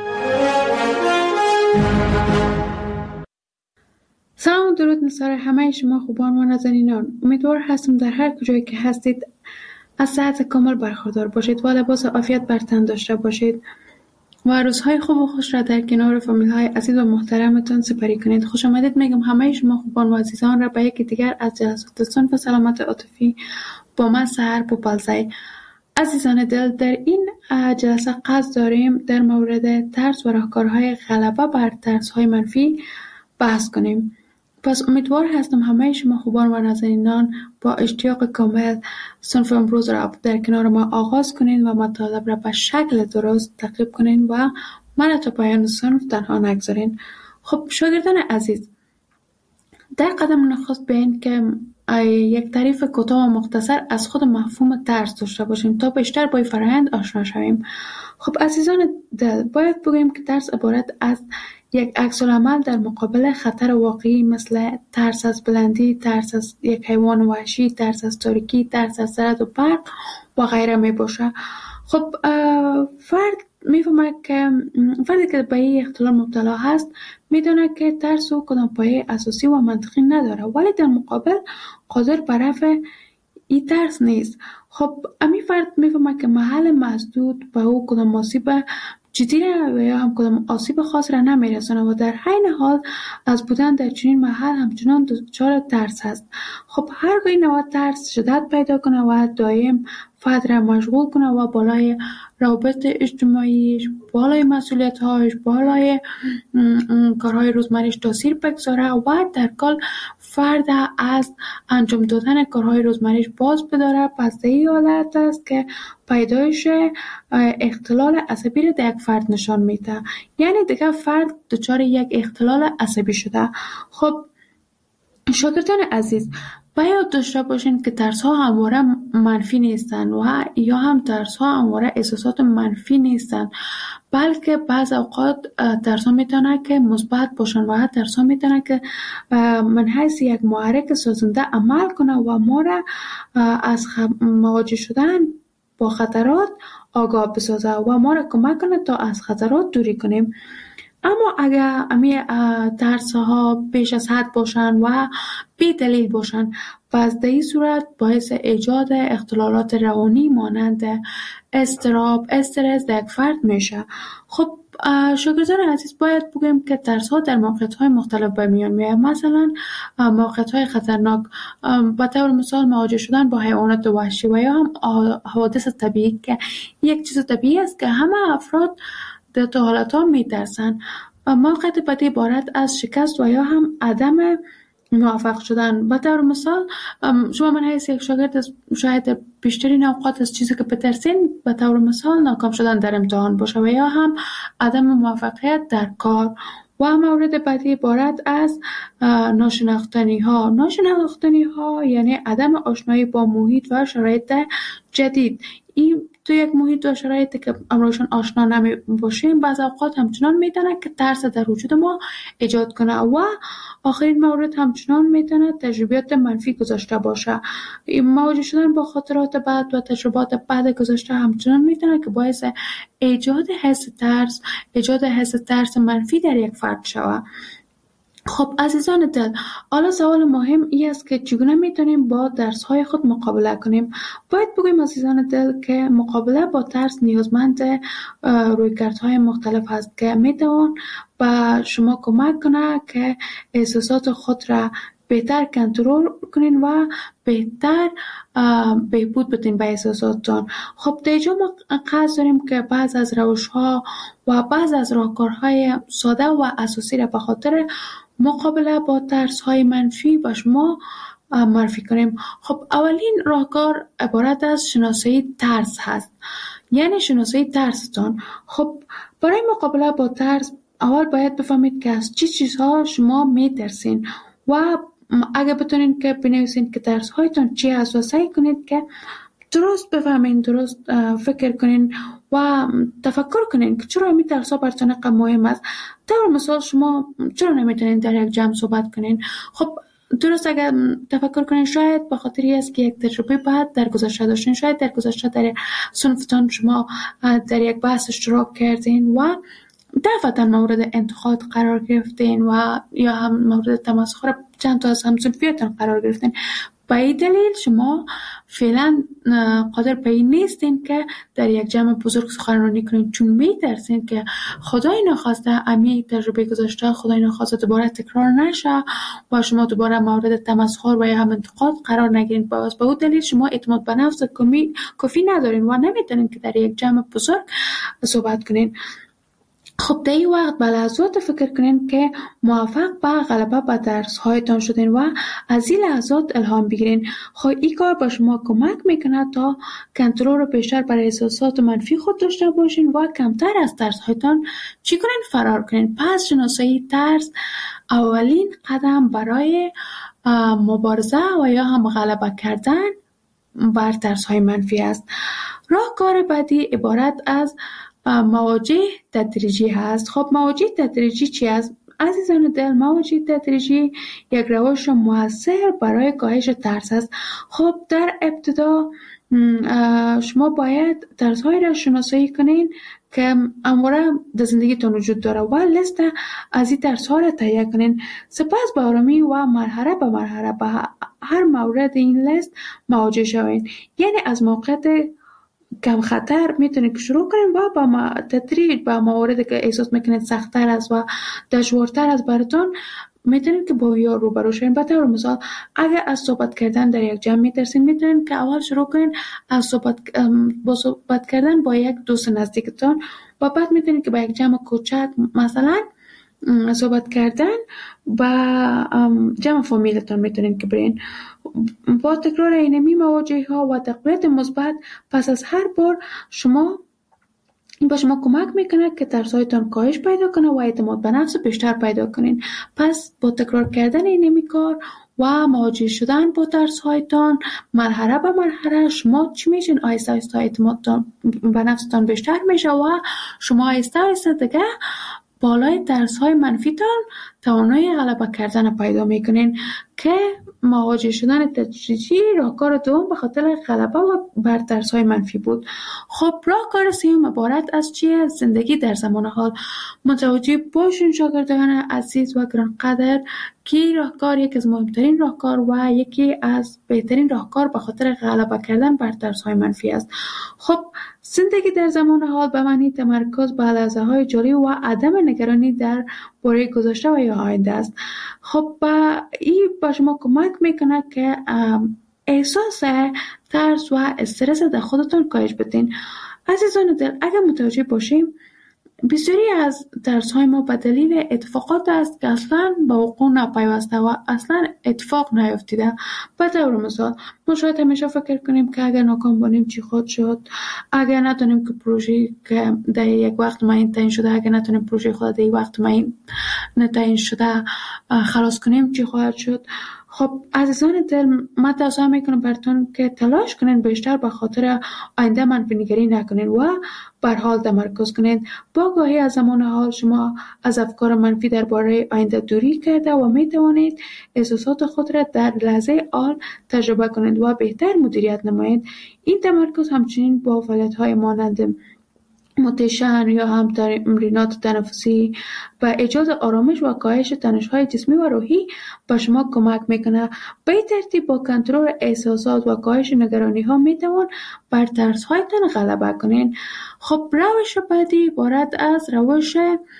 سلام و درود نثار همه شما خوبان و نازنینان. امیدوار هستم در هر کجایی که هستید از صحت کامل برخوردار باشید و لباس عافیت بر تن داشته باشید و روزهای خوب و خوش را در کنار فامیل های عزیز و محترمتان سپری کنید. خوش آمدید میگم همه شما خوبان و عزیزان را به یکی دیگر از جلسات صنف سلامت عاطفی با من سحر پوپلزی. عزیزان دل، در این جلسه قصد داریم در مورد ترس و راهکارهای غلبه بر ترس‌های منفی بحث کنیم. پس امیدوار هستم همه شما خوبان و نازنینان با اشتیاق کامل صنف امروز را در کنار ما آغاز کنین و مطالب را به شکل درست تعقیب کنین و من تا پایان صنف تنها نگذارین. خب شاگردان عزیز، در قدم نخست به این که یک تعریف کوتاه و مختصر از خود مفهوم ترس داشته باشیم تا بیشتر با این فرآیند آشنا شویم. خب عزیزان دل، باید بگوییم که ترس عبارت از یک عکس‌العمل در مقابل خطر واقعی مثل ترس از بلندی، ترس از یک حیوان وحشی، ترس از تاریکی، ترس از رعد و برق و غیره می باشه. خب فرد میفهمه که فردی که به این اختلال مبتلا هست میدونه که ترس و کدام پایه اساسی و منطقی نداره، ولی در مقابل قادر بر رفع این ترس نیست. خب امی فرد میفهمه که محل مسدود به او کدام آسیب جدی و یا هم کدام آسیب خاص را نمیرسونه و در حین حال از بودن در چنین محل همچنان دچار ترس هست. خب هرگاه این نوع ترس شدت پیدا کنه و دائم فرد را مشغول کنه و بالای روابط اجتماعیش، بالای مسئولیت‌هایش، بالای کارهای روزمره‌اش تاثیر بگذاره و در کل فرد از انجام دادن کارهای روزمره‌اش باز بداره، پس در این حالت است که پیدایش اختلال عصبی را در یک فرد نشان میده. یعنی دیگه فرد دچار یک اختلال عصبی شده. خب شاگردان عزیز، باید داشته باشین که ترس ها همواره منفی نیستن و یا هم ترس ها همواره احساسات منفی نیستن، بلکه بعض اوقات ترس ها میتونه که مثبت باشن و ترس ها میتونه که من حیث یک محرک سازنده عمل کنه و ما را از مواجه شدن با خطرات آگاه بسازه و ما را کمک کنه تا از خطرات دوری کنیم. اما اگر امی ترس ها بیش از حد باشن و بی دلیل باشن، پس در این صورت باعث ایجاد اختلالات روانی مانند اضطراب، استرس در یک فرد میشه. خب شاگردان عزیز، باید بگیم که ترس ها در موقعیت های مختلف به میان میاد. مثلا موقعیت های خطرناک، به طور مثال مواجه شدن با حیوانات وحشی و یا هم حوادث طبیعی که یک چیز طبیعی است که همه افراد در تو حالت ها می ترسن. موقعیت بعدی عبارت از شکست و یا هم عدم موفق شدن. به طور مثال شما من حیث یک شاگرد شاید در بیشترین اوقات از چیزی که بترسین به طور مثال ناکام شدن در امتحان باشه و یا هم عدم موفقیت در کار. و مورد بعدی عبارت از ناشناختنی ها. ناشناختنی ها یعنی عدم آشنایی با محیط و شرایط جدید. این تو یک محیط و شرایطی که امروزشان آشنا نمی باشیم بعض اوقات همچنان میتونه که ترس در وجود ما ایجاد کنه. و آخرین مورد همچنان میتونه تجربیات منفی گذاشته باشه. مواجه شدن با خاطرات بد و تجربات بد گذاشته همچنان میتونه که باعث ایجاد حس ترس ایجاد حس ترس منفی در یک فرد شود. خب عزیزان دل، حالا سوال مهم این است که چگونه میتونیم با ترس‌های خود مقابله کنیم؟ باید بگویم عزیزان دل که مقابله با ترس نیازمند رویکردهای مختلف است که میتوان به شما کمک کنه که احساسات خود را بهتر کنترل کنین و بهتر بهبود بدین به احساساتتان. خب در اینجا ما قصد داریم که بعض از روش‌ها و بعض از راهکارهای ساده و اساسی را به خاطر مقابله با ترس‌های منفی به شما معرفی کنیم. خب اولین راهکار عبارت از شناسایی ترس هست، یعنی شناسایی ترستان. خب برای مقابله با ترس اول باید بفهمید که از چی چیزها شما میترسین و اگه بتونین که بنویسین که ترس هایتان چی هست و سعی کنید که درست بفهمین، درست فکر کنین و تفکر کنین که چرا می ترس ها براتون اینقدر مهم است. طور مثال شما چرا نمیتونین در یک جمع صحبت کنین؟ خب درست اگر تفکر کنین شاید به خاطری است که یک تجربه بعد در گذشته داشتین، شاید در گذشته در صنفتان شما در یک بحث اشتراک کردین و دفعتا مورد انتقاد قرار گرفتین و یا هم مورد تمسخر چند تا از همصنفیاتون قرار گرفتین. به این دلیل شما فعلا قادر به این نیستین که در یک جمع بزرگ سخنرانی کنین، چون میترسین که خدای نخواسته امی تجربه گذاشته خدای نخواسته دوباره تکرار نشه و شما دوباره مورد تمسخر و یا هم انتقاد قرار نگیرین. باز به اون دلیل شما اعتماد به نفس کافی ندارین و نمیتونین که در یک جمع بزرگ صحبت کنین. خب در این وقت به لحظات فکر کنین که موفق به غلبه به درس هایتان شدین و از این لحظات الهام بگیرین. خب این کار با شما کمک میکنه تا کنترل رو بیشتر بر احساسات منفی خود داشته باشین و کمتر از ترس هایتان چی کنین؟ فرار کنین. پس شناسایی ترس اولین قدم برای مبارزه و یا هم غلبه کردن بر ترس های منفی است. راهکار بعدی عبارت از مواجه تدریجی هست. خب مواجه تدریجی چی است؟ عزیزان دل، مواجه تدریجی یک روش موثر برای کاهش ترس است. خب در ابتدا شما باید ترس های را شناسایی کنین که اموره در زندگیتون وجود داره و لیست از این ترس ها را تهیه کنین. سپس با آرامی و مرحله به مرحله به هر مورد این لیست مواجه شوین. یعنی از موقعیت کم خطر میتونید که شروع کنید و با تدریج با مواردی که احساس میکنید سخت‌تر است و دشوارتر است براتون میتونید که با اویا روبرو شوین. به طور مثال اگر از صحبت کردن در یک جمع میترسین، میتونید که اول شروع کنید از صحبت با صحبت کردن با یک دوست نزدیکتان و بعد میتونید که با یک جمع کوچک مثلا صحبت کردن با جمع فامیلتان میتونید که برین. با تکرار اینمی مواجهه ها و تقویت مثبت پس از هر بار شما این با شما کمک میکنه که ترسایتان کاهش پیدا کنه و اعتماد به نفس بیشتر پیدا کنین. پس با تکرار کردن اینمی کار و مواجه شدن با ترسایتان مرحله به مرحله شما چی میشین؟ آیسته آیسته اعتماد به نفستان بیشتر میشه و شما آیسته آیسته دیگه بالای ترس های منفی تان توانایی غلبه کردن پیدا میکنین که مواجه شدن تدریجی راهکار دوم به خاطر غلبه و بر ترس های منفی بود. خب راهکار سوم عبارت از چیه؟ زندگی در زمان حال. متوجه باشین شاگردان عزیز و گرانقدر که راهکار یکی از مهمترین راهکار و یکی از بهترین راهکار به خاطر غلبه کردن بر ترس های منفی است. خب زندگی در زمان حال به معنی تمرکز بر لحظه های جاری و عدم نگرانی در باره گذشته و یا آینده است. خب این با شما کمک میکنه که احساس ترس و استرس در خودتون کاهش بدین. عزیزان دل، اگر متوجه باشیم بسیاری از ترس های ما به دلیل اتفاقات است که اصلا به وقوع نپیوسته و اصلا اتفاق نیفتیده. به طور مثال ما شاید همیشه فکر کنیم که اگر ناکام باشیم چی خود شد، اگر نتونیم که پروژه که در یک وقت معین تعیین شده، اگر نتونیم پروژه خود در یک وقت معین تعیین شده خلاص کنیم چی خواهد شد. خب عزیزان دل، من توصیه میکنم براتون که تلاش کنین بیشتر به خاطر آینده منفی نگری نکنین و بر حال تمرکز کنین. با آگاهی از زمان حال شما از افکار منفی درباره آینده دوری کرده و میتوانید احساسات خود را در لحظه حال تجربه کنید و بهتر مدیریت نمایید. این تمرکز همچنین با فعالیت‌های مانند مدیتیشن یا هم تمرینات تنفسی و ایجاد آرامش و کاهش تنش‌های جسمی و روحی به شما کمک میکنه. به این ترتیب با کنترل احساسات و کاهش نگرانی‌ها میتوان بر ترس‌هایتان غلبه کنین. خب روش بعدی عبارت از روش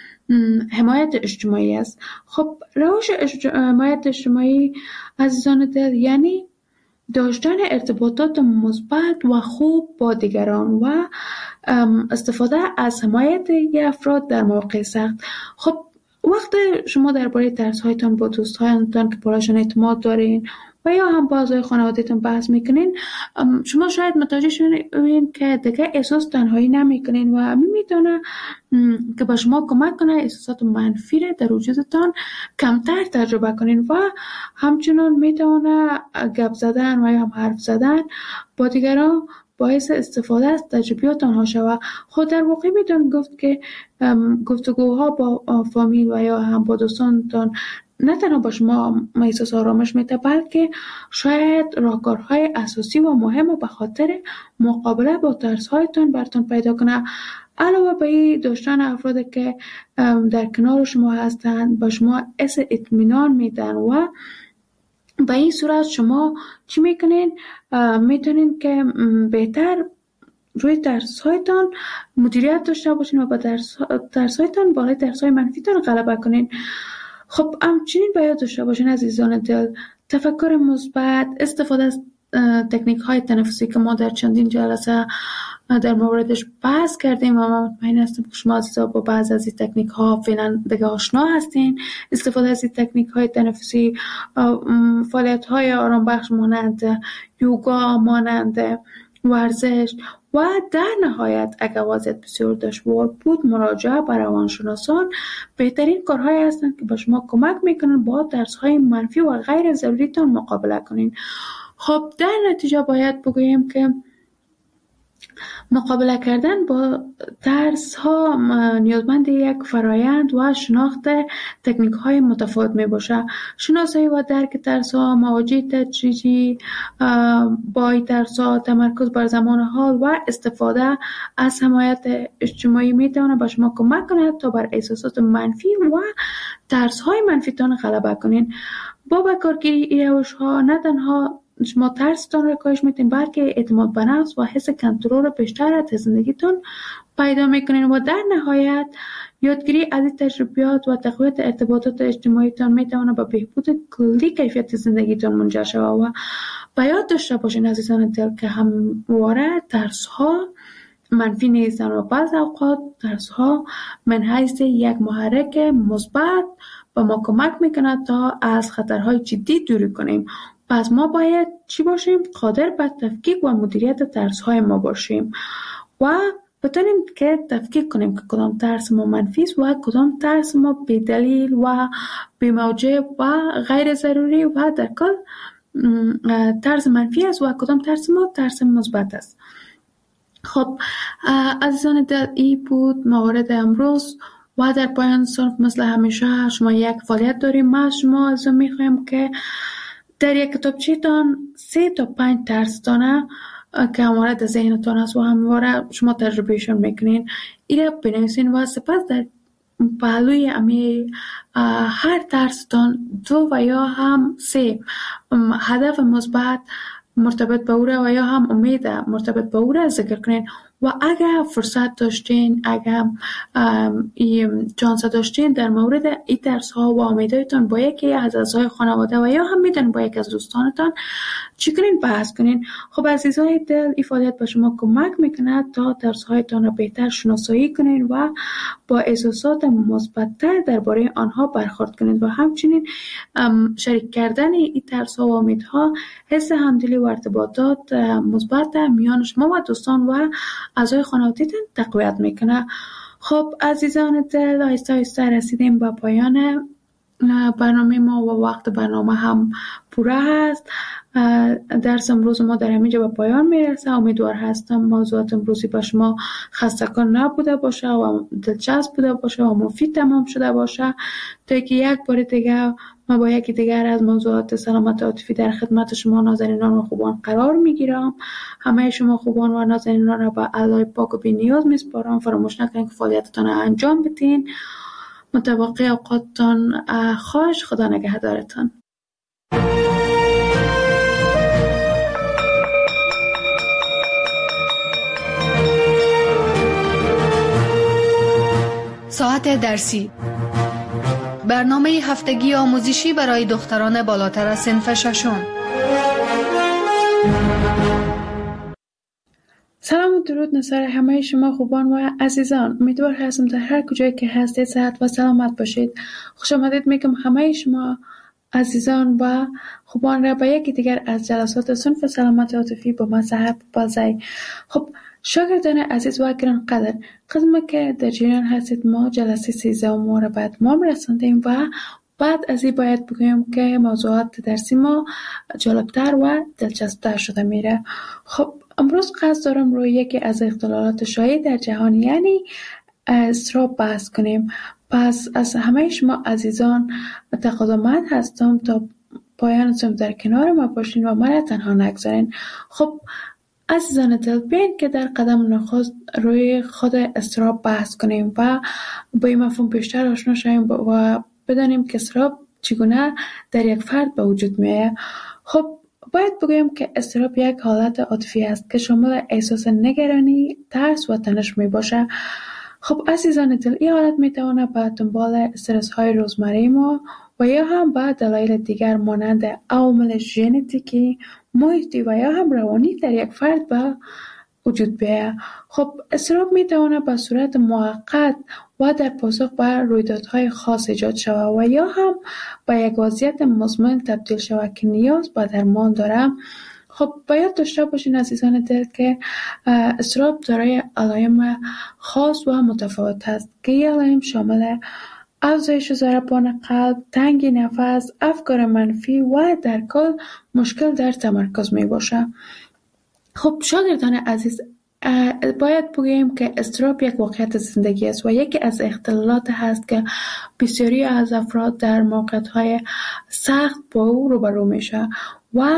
حمایت اجتماعی است. خب روش حمایت اجتماعی عزیزان دل یعنی داشتن ارتباطات مثبت و خوب با دیگران و استفاده از حمایت افراد در مواقع سخت. خب وقت شما درباره ترس‌هایتان با دوستانتان که بالاشان اعتماد دارین و یا هم با اعضای خانوادهتون بحث میکنین، شما شاید متوجه شوین که دیگه احساس تنهایی نمیکنین و میتونه که با شما کمک کنه احساسات منفی را در وجودتان کمتر تجربه کنین و همچنان میتونه گپ زدن و یا هم حرف زدن با دیگران باعث استفاده از تجربیات آنها شود. خود در واقع میتون گفت که گفتگوها با فامیل و یا هم با دوستانتان نه تنها با شما احساس آرامش میده، بلکه شاید راهکارهای اساسی و مهم به خاطر مقابله با ترس‌هایتان براتون پیدا کنه. علاوه بر این، داشتن افرادی که در کنار شما هستند با شما حس اطمینان میدن و به این صورت شما چی میکنین؟ میتونین که بهتر روی ترس‌هایتان مدیریت داشته باشین و با ترس‌هایتان بالای ترس‌های منفیتان غلبه کنین. خب همچنین باید داشته باشین عزیزان دل، تفکر مثبت، استفاده از تکنیک های تنفسی که ما در چندین جلسه در موردش بحث کردیم و من مطمئن هستم که شما عزیزا با بعض از این تکنیک ها فعلا دیگه آشنا هستین. استفاده از این تکنیک های تنفسی، فعالیت های آرام بخش مانند یوگا، مانند ورزش و در نهایت اگر وضعیت بسیار دشوار بود مراجعه به روانشناسان بهترین کارهایی هستند که به شما کمک میکنن با ترس‌های منفی و غیر ضروریتان مقابله کنین. خب در نتیجه باید بگوییم که مقابله کردن با ترس ها نیازمند یک فرایند و شناخت تکنیک های متفاوت می باشه. شناسایی و درک ترس ها، مواجهه تدریجی با ترس ها، تمرکز بر زمان حال و استفاده از حمایت اجتماعی می تونه به شما کمک کنه تا بر احساسات منفی و ترس های منفی تان غلبه کنین. با بکارگیری این روش ها نه تنها شما ترستان را کاهش میتین، بلکه اعتماد به نفس و حس کنترل بیشتر از زندگیتون پیدا میکنین و در نهایت یادگیری از این تجربیات و تقویت ارتباطات اجتماعیتان میتونه به بهبود کلی کیفیت زندگیتون منجر شود. و به یاد داشته باشین عزیزان دل که همواره ترس ها منفی نیستن و بعض اوقات ترس ها من حیث یک محرک مثبت به ما کمک میکنه تا از خطرهای جدی دوری کنیم. پس ما باید چی باشیم؟ قادر به تفکیک و مدیریت ترس‌های ما باشیم و بتونیم که تفکیک کنیم که کدام ترس ما منفی است و کدام ترس ما بی‌دلیل و بی‌موجب و غیر ضروری و در کل ترس منفی است و کدام ترس ما ترس مثبت است. خب عزیزان دل، این بود موارد امروز و در پایان صرف مثل همیشه شما یک فعالیت داریم. ما شما از میخوایم که در یک کتابچه‌تان سه تا پنج ترس دانه که همواره در ذهنتان است و همواره شما تجربهشون میکنین ایره بنویسین و سپس در پهلوی امی هر ترستان دو و یا هم سه هدف مثبت مرتبط به او و یا هم امید مرتبط به او را ذکر کنین و اگر فرصت داشتین، اگر چانس داشتین در مورد این ترس ها و امیدهایتان با یکی از اعضای خانواده و یا هم میتونین با یکی از دوستانتان چی کنین؟ بحث کنین. خب عزیزای دل، این فعالیت به شما کمک میکنه تا ترس هایتان را بهتر شناسایی کنین و با احساسات مثبت‌تر درباره آنها برخورد کنین و همچنین شریک کردن این ترس ها و امیدها حس همدلی و ارتباطات مثبت میان شما و دوستان و اعضای خانواده‌تان تقویت میکنه. خب عزیزان دل، آهسته آهسته رسیدیم به پایان برنامه ما و وقت برنامه هم پوره هست. درس امروز ما در همینجا به پایان میرسه. امیدوار هستم موضوعات امروزی با شما خسته‌کن نبوده باشه و دلچسب بوده باشه و مفید تمام شده باشه تا اینکه یک بار دیگه ما با یکی دیگر از موضوعات سلامت عاطفی در خدمت شما نازنینان و خوبان قرار میگیرم. همه شما خوبان و نازنینان را به الله پاک و بی‌نیاز میسپارم. فراموش نکنید که فعالیتتان را انجام بدین. متوقع اوقاتتان خوش. خدا نگهدارتان. ساعت درسی، برنامه هفتگی آموزشی برای دختران بالاتر از صنف ششم. سلام و درود نثار همه شما خوبان و عزیزان. امیدوار هستم در هر کجایی که هستید صحت و سلامت باشید. خوش آمدید میگم همه شما عزیزان و خوبان را به یکی دیگر از جلسات صنف سلامت عاطفی با مصحف بازای. خب شاگردان عزیز و گرانقدر، قدم که در جریان هستید ما جلسه سیزده ما را بعد ما رساندیم و بعد از این باید بگویم که موضوعات درسی ما جالبتر و دلچسبتر شده میره. خب امروز قصد دارم روی یکی از اختلالات شایع در جهان یعنی اضطراب بحث کنیم. پس از همه شما عزیزان تقاضامند هستم تا پایان صنف در کنار ما باشین و مرا تنها نگذارین. خب عزیزان دل، بیاین که در قدم نخست روی خود اضطراب بحث کنیم و با این مفهوم بیشتر آشنا شویم و بدانیم که اضطراب چگونه در یک فرد به وجود میآید. خب باید بگویم که اضطراب یک حالت عاطفی است که شامل احساس نگرانی، ترس و تنش می باشه. خب عزیزان دل، این حالت می تواند به دنبال استرس های روزمره ما و یا هم به دلایل دیگر مانند عوامل ژنتیکی، محیطی و یا هم روانی در یک فرد به وجود بیاید. خب اضطراب می تواند به صورت موقت و در پاسخ به رویدادهای خاص ایجاد شود و یا هم به یک وضعیت مزمن تبدیل شود که نیاز به درمان دارد. خب باید داشته باشین عزیزان دل که اضطراب دارای علائم خاص و متفاوت است که این علائم شامل افزایش ضربان قلب، تنگی نفس، افکار منفی و در کل مشکل در تمرکز می باشه. خب شاگردان عزیز، باید بگوییم که اضطراب یک واقعیت زندگی است و یکی از اختلالات هست که بسیاری از افراد در موقعیت‌های سخت با او روبرو میشه و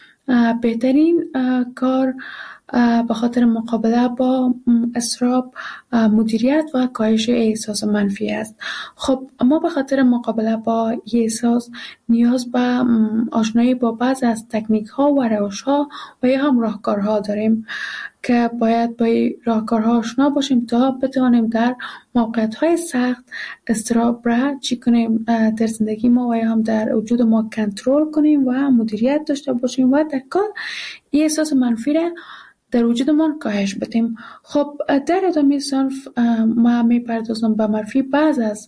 بهترین کار به خاطر مقابله با اضطراب مدیریت و کاهش احساس منفی است. خب ما به خاطر مقابله با این احساس نیاز به آشنایی با بعض از تکنیک ها و روش ها و یا هم راهکارها داریم که باید با راهکارها آشنا باشیم تا بتوانیم در موقعیت های سخت اضطراب را چی کنیم در زندگی ما و یا هم در وجود ما کنترل کنیم و مدیریت داشته باشیم و در کل این احساس منفی را در وجودمان کاهش بدیم. خب در ادامه صنف ما میپردازم به معرفی بعض از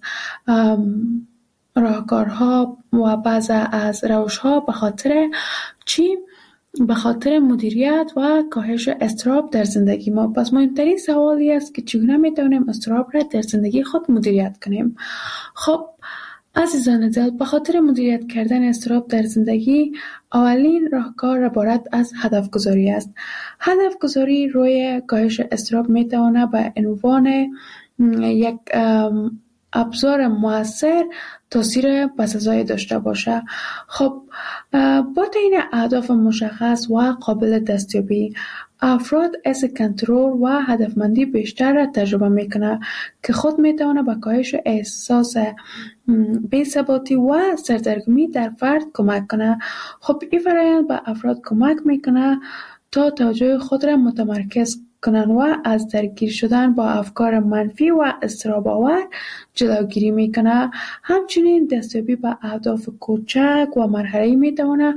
راهکارها و بعض از روش‌ها به خاطر چی؟ به خاطر مدیریت و کاهش اضطراب در زندگی ما. پس مهمترین سوالی است که چگونه میتونیم اضطراب را در زندگی خود مدیریت کنیم. خب عزیزان دل، به خاطر مدیریت کردن اضطراب در زندگی اولین راهکار عبارت از هدف گذاری است. هدف گذاری روی کاهش اضطراب میتواند به عنوان یک ابزار مؤثر تاثیر پس‌ازایی داشته باشه. خب با تعیین اهداف مشخص و قابل دستیابی، افراد حس کنترل و هدفمندی بیشتر را تجربه میکنه که خود میتونه به کاهش احساس بی‌ثباتی و سردرگمی در فرد کمک کنه. خب این فرآیند به افراد کمک میکنه تا توجه خود را متمرکز کنند و از درگیر شدن با افکار منفی و اضطراب آور جلوگیری میکنه. همچنین دستیابی به اهداف کوچک و مرحله‌ای میتونه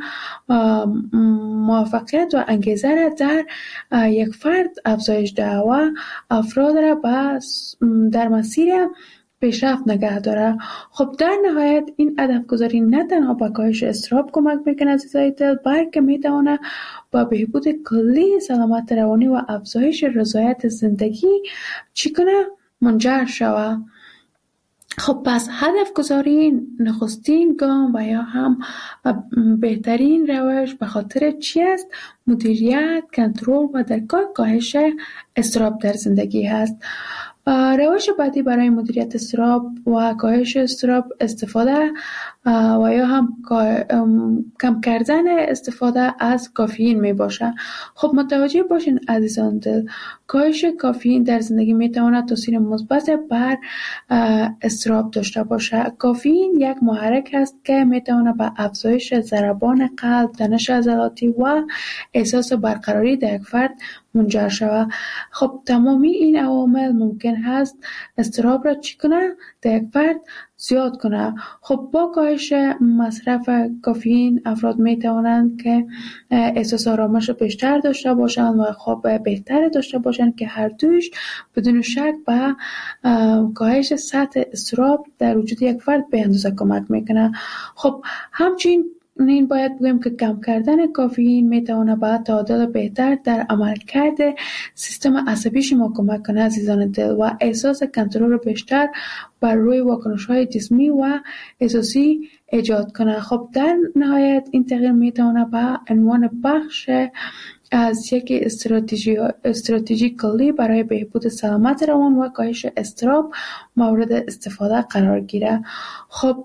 موفقیت و انگیزه را در یک فرد افزایش دهد و افراد را در مسیر پیشرفت نگه داره. خب در نهایت این هدف گذاری نه تنها به کاهش اضطراب کمک میکنه عزیزای دل، بلکه میتونه با بهبود کلی سلامت روانی و افزایش رضایت زندگی چی کنه؟ منجر شوه. خب پس هدف گذاری نخستین گام و یا هم بهترین روش به خاطر چی است؟ مدیریت، کنترل و در کل کاهش اضطراب در زندگی هست. روش بعدی برای مدیریت اضطراب و کاهش اضطراب استفاده و یا هم کم کردن استفاده از کافئین می باشه. خب متوجه باشین عزیزان دل، کاهش کافئین در زندگی می تواند تاثیر مثبت بر اضطراب داشته باشه. کافئین یک محرک است که می تواند به افزایش ضربان قلب، تنش عضلاتی و احساس برقراری در یک فرد منجر شود. خب تمامی این عوامل ممکن هست اضطراب را چی کنه؟ در یک فرد زیاد کنه. خب با کاهش مصرف کافئین افراد می توانند که احساس آرامش بیشتر داشته باشند و خواب بهتر داشته باشند که هر دویش بدون شک به کاهش سطح اضطراب در وجود یک فرد به اندازه کمک میکنه. خب همچنین این باید بگیم که کم کردن کافئین میتونه به تعادل بهتر در عملکرد سیستم عصبی شما کمک کنه عزیزان دل و احساس کنترل بیشتر بر روی واکنش‌های جسمی و احساسی ایجاد کنه. خب در نهایت این تغییر میتونه به عنوان بخش از یک استراتژی استراتژی کلی برای بهبود سلامت روان و کاهش اضطراب مورد استفاده قرار گیره. خب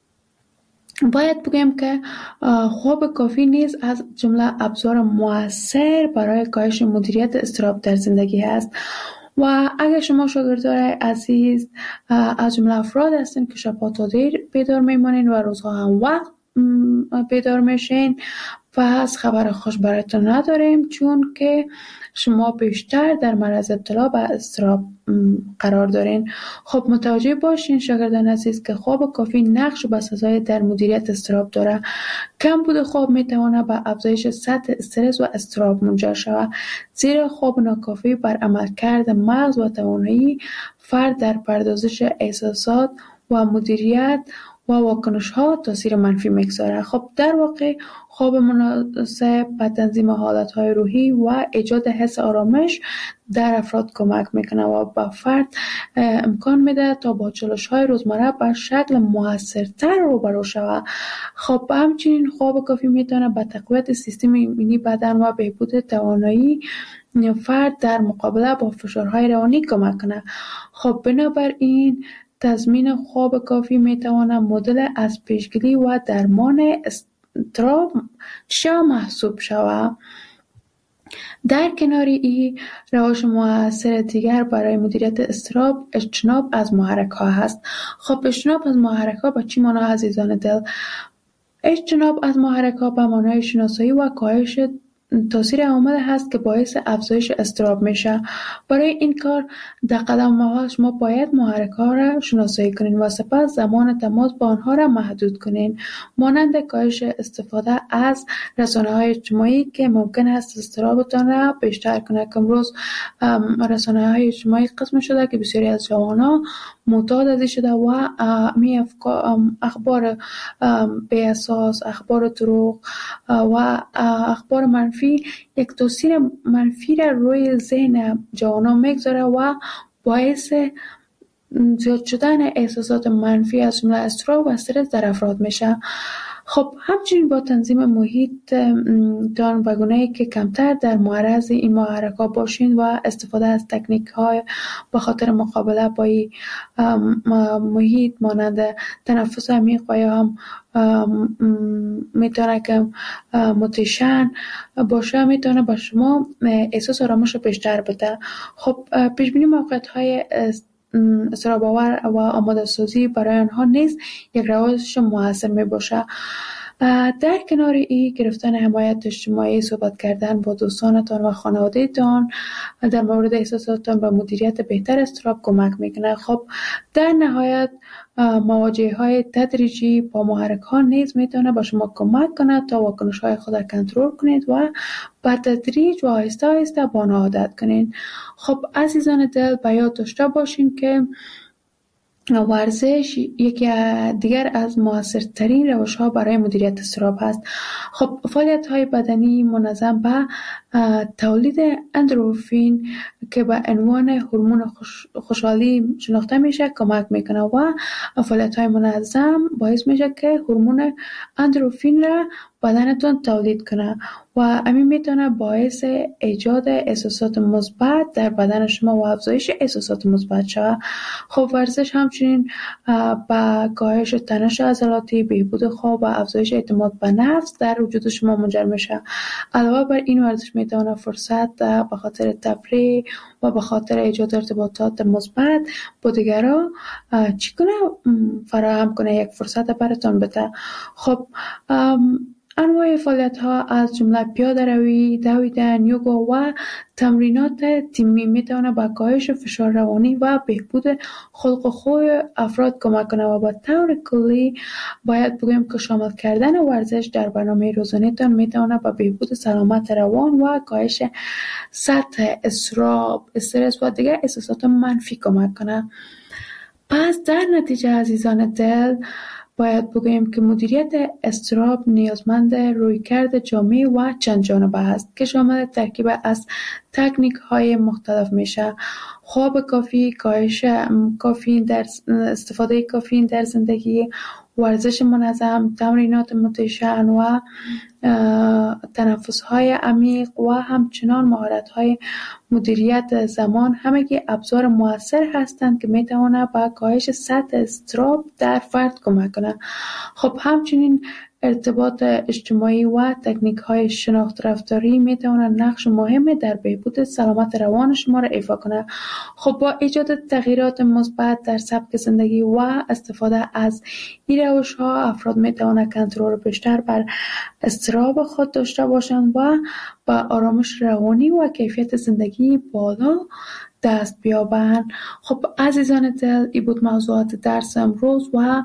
باید بگم که خواب کافی نیز از جمله ابزار مؤثر برای کاهش مدیریت اضطراب در زندگی است و اگر شما شاگردان عزیز از جمله افراد هستین که شب‌ها تا دیر بیدار میمانین و روزها هم وقت بیدار میشین، پس خبر خوش براتون نداریم، چون که شما بیشتر در معرض ابتلا به اضطراب قرار دارین. خب متوجه باشین شاگردان عزیز که خواب کافی نقش بسزای در مدیریت اضطراب داره. کم بود خواب میتونه به افزایش سطح استرس و اضطراب منجر شود، زیرا خواب ناکافی بر عملکرد مغز و توانایی فرد در پردازش احساسات و مدیریت و واکنش ها تاثیر منفی میگذاره. خب در واقع خواب مناسب به تنظیم حالت های روحی و ایجاد حس آرامش در افراد کمک میکنه و به فرد امکان میده تا با چالش های روزمره به شکل موثرتر روبرو شود. خب همچنین خواب کافی میتونه به تقویت سیستم ایمنی بدن و بهبود توانایی فرد در مقابله با فشارهای روانی کمک کنه. خب بنابراین تضمین خواب کافی میتواند مدل از پیشگیری و درمان اضطراب چه محسوب شود. در کنار این روش مؤثر دیگر برای مدیریت اضطراب اجتناب از محرک ها هست. خب اجتناب از محرک ها به چی معنی عزیزان دل؟ اجتناب از محرک ها به معنای شناسایی و کاهش تاثیر عوامل هست که باعث افزایش اضطراب میشه. برای این کار در قدم اول شما باید محرک ها را شناسایی کنین و سپس زمان تماس با آنها را محدود کنین، مانند کاهش استفاده از رسانه های اجتماعی که ممکن است اضطرابتان را بیشتر کنه. که امروز رسانه های اجتماعی قسم شده که بسیاری از جوانان معتاد ازش شده و می اخبار بی اساس، اخبار دروغ و اخبار منفی یک تاثیر منفی را روی ذهن جوانان میگذاره و باعث زیاد شدن احساسات منفی از جمله اضطراب و استرس در افراد میشه. خب همچنین با تنظیم محیط دان و گونه‌ای که کمتر در معرض این محرک‌ها باشین و استفاده از تکنیک‌های به خاطر مقابله با این محیط مانند تنفس عمیق و یا هم میتونه که موتیشن باشه، میتونه با شما احساس آرامش بیشتر بده. خب پیش بینی موقعیت‌های اضطراب آور و آماده سازی برای آنها نیز یک روش موثر می باشه. در کنار این گرفتن حمایت اجتماعی، صحبت کردن با دوستانتان و خانواده‌تان در مورد احساساتتان و مدیریت بهتر اضطراب کمک میکنه. خب در نهایت مواجهه های تدریجی با محرک ها نیز میتونه با شما کمک کنه تا واکنش های خود را کنترل کنید و با تدریج و آهسته آهسته با آنها عادت کنید. خب عزیزان دل به یاد داشته باشین که ورزش یکی دیگر از موثرترین روش‌ها برای مدیریت اضطراب است. خب فعالیت‌های بدنی منظم به تولید اندروفین که به عنوان هورمون خوش، خوشحالی شناخته میشه کمک میکنه و فعالیت‌های منظم باعث میشه که هورمون اندروفین را بدنتون تولید کنه و همین میتونه باعث ایجاد احساسات مثبت در بدن شما و افزایش احساسات مثبت شود. خب ورزش همچنین با کاهش تنش عضلاتی، بهبود خواب و افزایش اعتماد به نفس در وجود شما منجر میشه. علاوه بر این ورزش میتونه فرصت به خاطر تفریح و به خاطر ایجاد ارتباطات مثبت با دیگران چی کنه فراهم کنه، یک فرصت براتون بده. خب انواع فعالیت ها از جمله پیاده روی، دویدن، یوگا و تمرینات تیمی می تواند به کاهش فشار روانی و بهبود خلق و خوی افراد کمک کنه و با طور کلی باید بگویم که شامل کردن ورزش در برنامه روزانه تان می تواند به بهبود سلامت روان و کاهش سطح اضطراب، استرس و دیگر احساسات منفی کمک کنه. پس در نتیجه عزیزان دل باید بگوییم که مدیریت اضطراب نیازمند رویکرد جامع و چند جانبه است که شامل ترکیب از تکنیک های مختلف میشه: خواب کافی، کاهش کافئین در استفاده کافئین در زندگی، ورزش منظم، تمرینات متشن و تنفس های عمیق و همچنان مهارت های مدیریت زمان، همگی ابزار مؤثر هستند که میتواند به کاهش سطح اضطراب در فرد کمک کنند. خب همچنین ارتباط اجتماعی و تکنیک های شناخت رفتاری می توانند نقش مهمی در بهبود سلامت روان شما را ایفا کنند. خب با ایجاد تغییرات مثبت در سبک زندگی و استفاده از این روش ها افراد می توانند کنترل بیشتر بر اضطراب خود داشته باشند و با آرامش روانی و کیفیت زندگی بالا دست بیابند. خب عزیزان دل، این بود موضوعات درس امروز و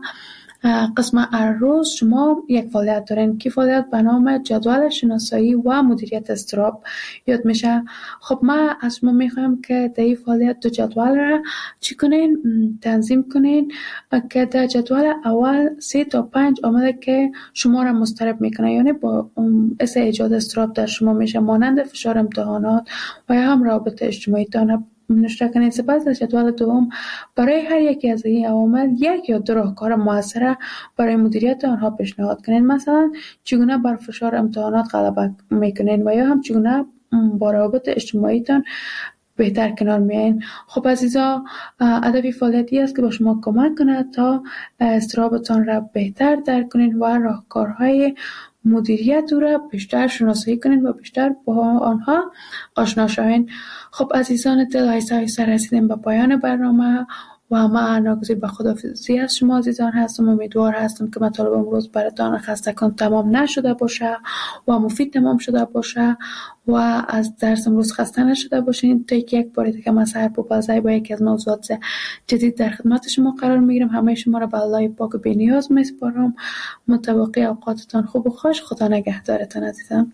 قسم هر روز شما یک فعالیت دارین که فعالیت به نام جدول شناسایی و مدیریت اضطراب یاد میشه. خب ما از شما میخوایم که در این فعالیت دو جدول را چی کنین؟ تنظیم کنین که در جدول اول سه تا پنج عامل که شما را مضطرب میکنه، یعنی با باعث ایجاد اضطراب در شما میشه، مانند فشار امتحانات و یا هم رابطه اجتماعی تان نشته کنید. سپس در جدول دوم برای هر یکی از این عوامل یک یا دو راهکار موثر برای مدیریت آنها پیشنهاد کنید. مثلا چگونه بر فشار امتحانات غلبه میکنین و یا هم چگونه با روابط اجتماعی تان بهتر کنار میایین. خب عزیزا، هدف فعالیتی است که با شما کمک کند تا اضطرابتان را بهتر درک کنین و راهکارهای مدیریت او را بیشتر شناسایی کنین و بیشتر با آنها آشنا شوین. خب عزیزان دل، آهسته آهسته رسیدیم به پایان برنامه و من ناگزیر به خداحافظی از شما عزیزان هستم. امیدوار هستم که مطالب امروز براتان خسته کن تمام نشده باشه و مفید تمام شده باشه و از درس امروز خسته نشده باشین. تا یک بار دیگه من سحر پوپلزای با یکی از موضوعات جدید در خدمت شما قرار میگیرم. همه شما را به الله پاک بی نیاز میسپارم. متوقع اوقاتتان خوب و خوش. خدا نگهدارتان عزیزان.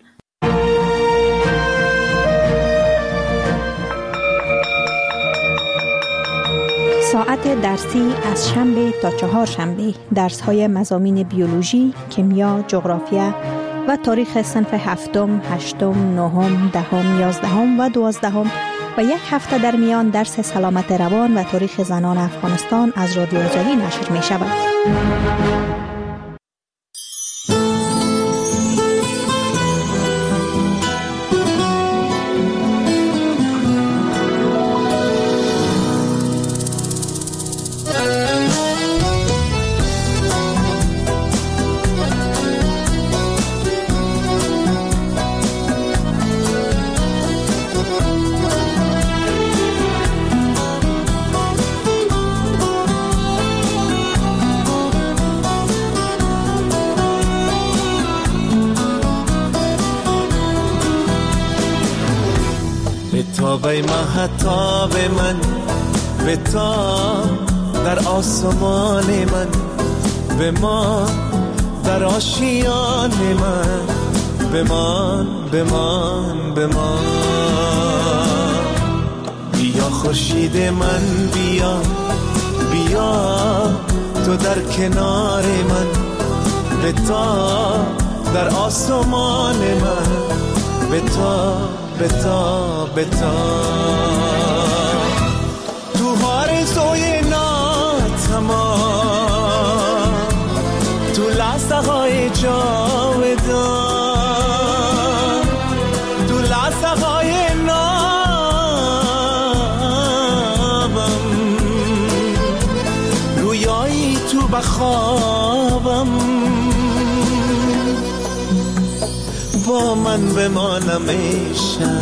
ساعت درسی از شنبه تا چهار شنبه درس های مضامین بیولوژی، کیمیا، جغرافیا و تاریخ صنف هفتم، هشتم، نهم، دهم، یازدهم و دوازدهم و یک هفته در میان درس سلامت روان و تاریخ زنان افغانستان از رادیو آزادی نشر می شود. به مهتاب من به تا در آسمان من به ما در آشیان من بمان بمان بمان. بیا خورشید من بیا بیا تو در کنار من به تا در آسمان من به تا بتا بتا. تو آرزوی ناتمام، تو لحظه های جاودان، تو لحظه های نابم، رویایی تو بخوابم. با من بمانم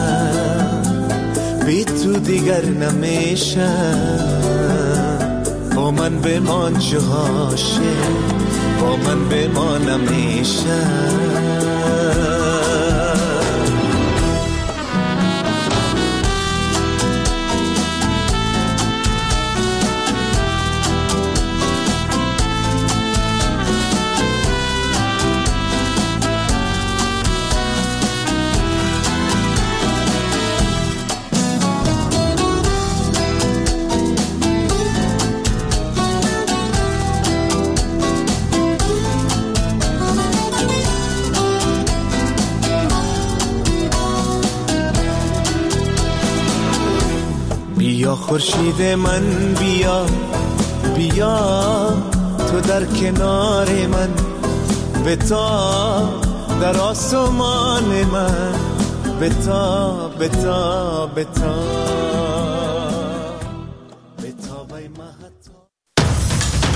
ایشم، بی تو دیگر نمیشم. با من بمان چه عاشق، با من بمان همیشه. بیا خورشید من بیا، بیا تو در کنار من، بتا در آسمان من، بتا بتا بتا.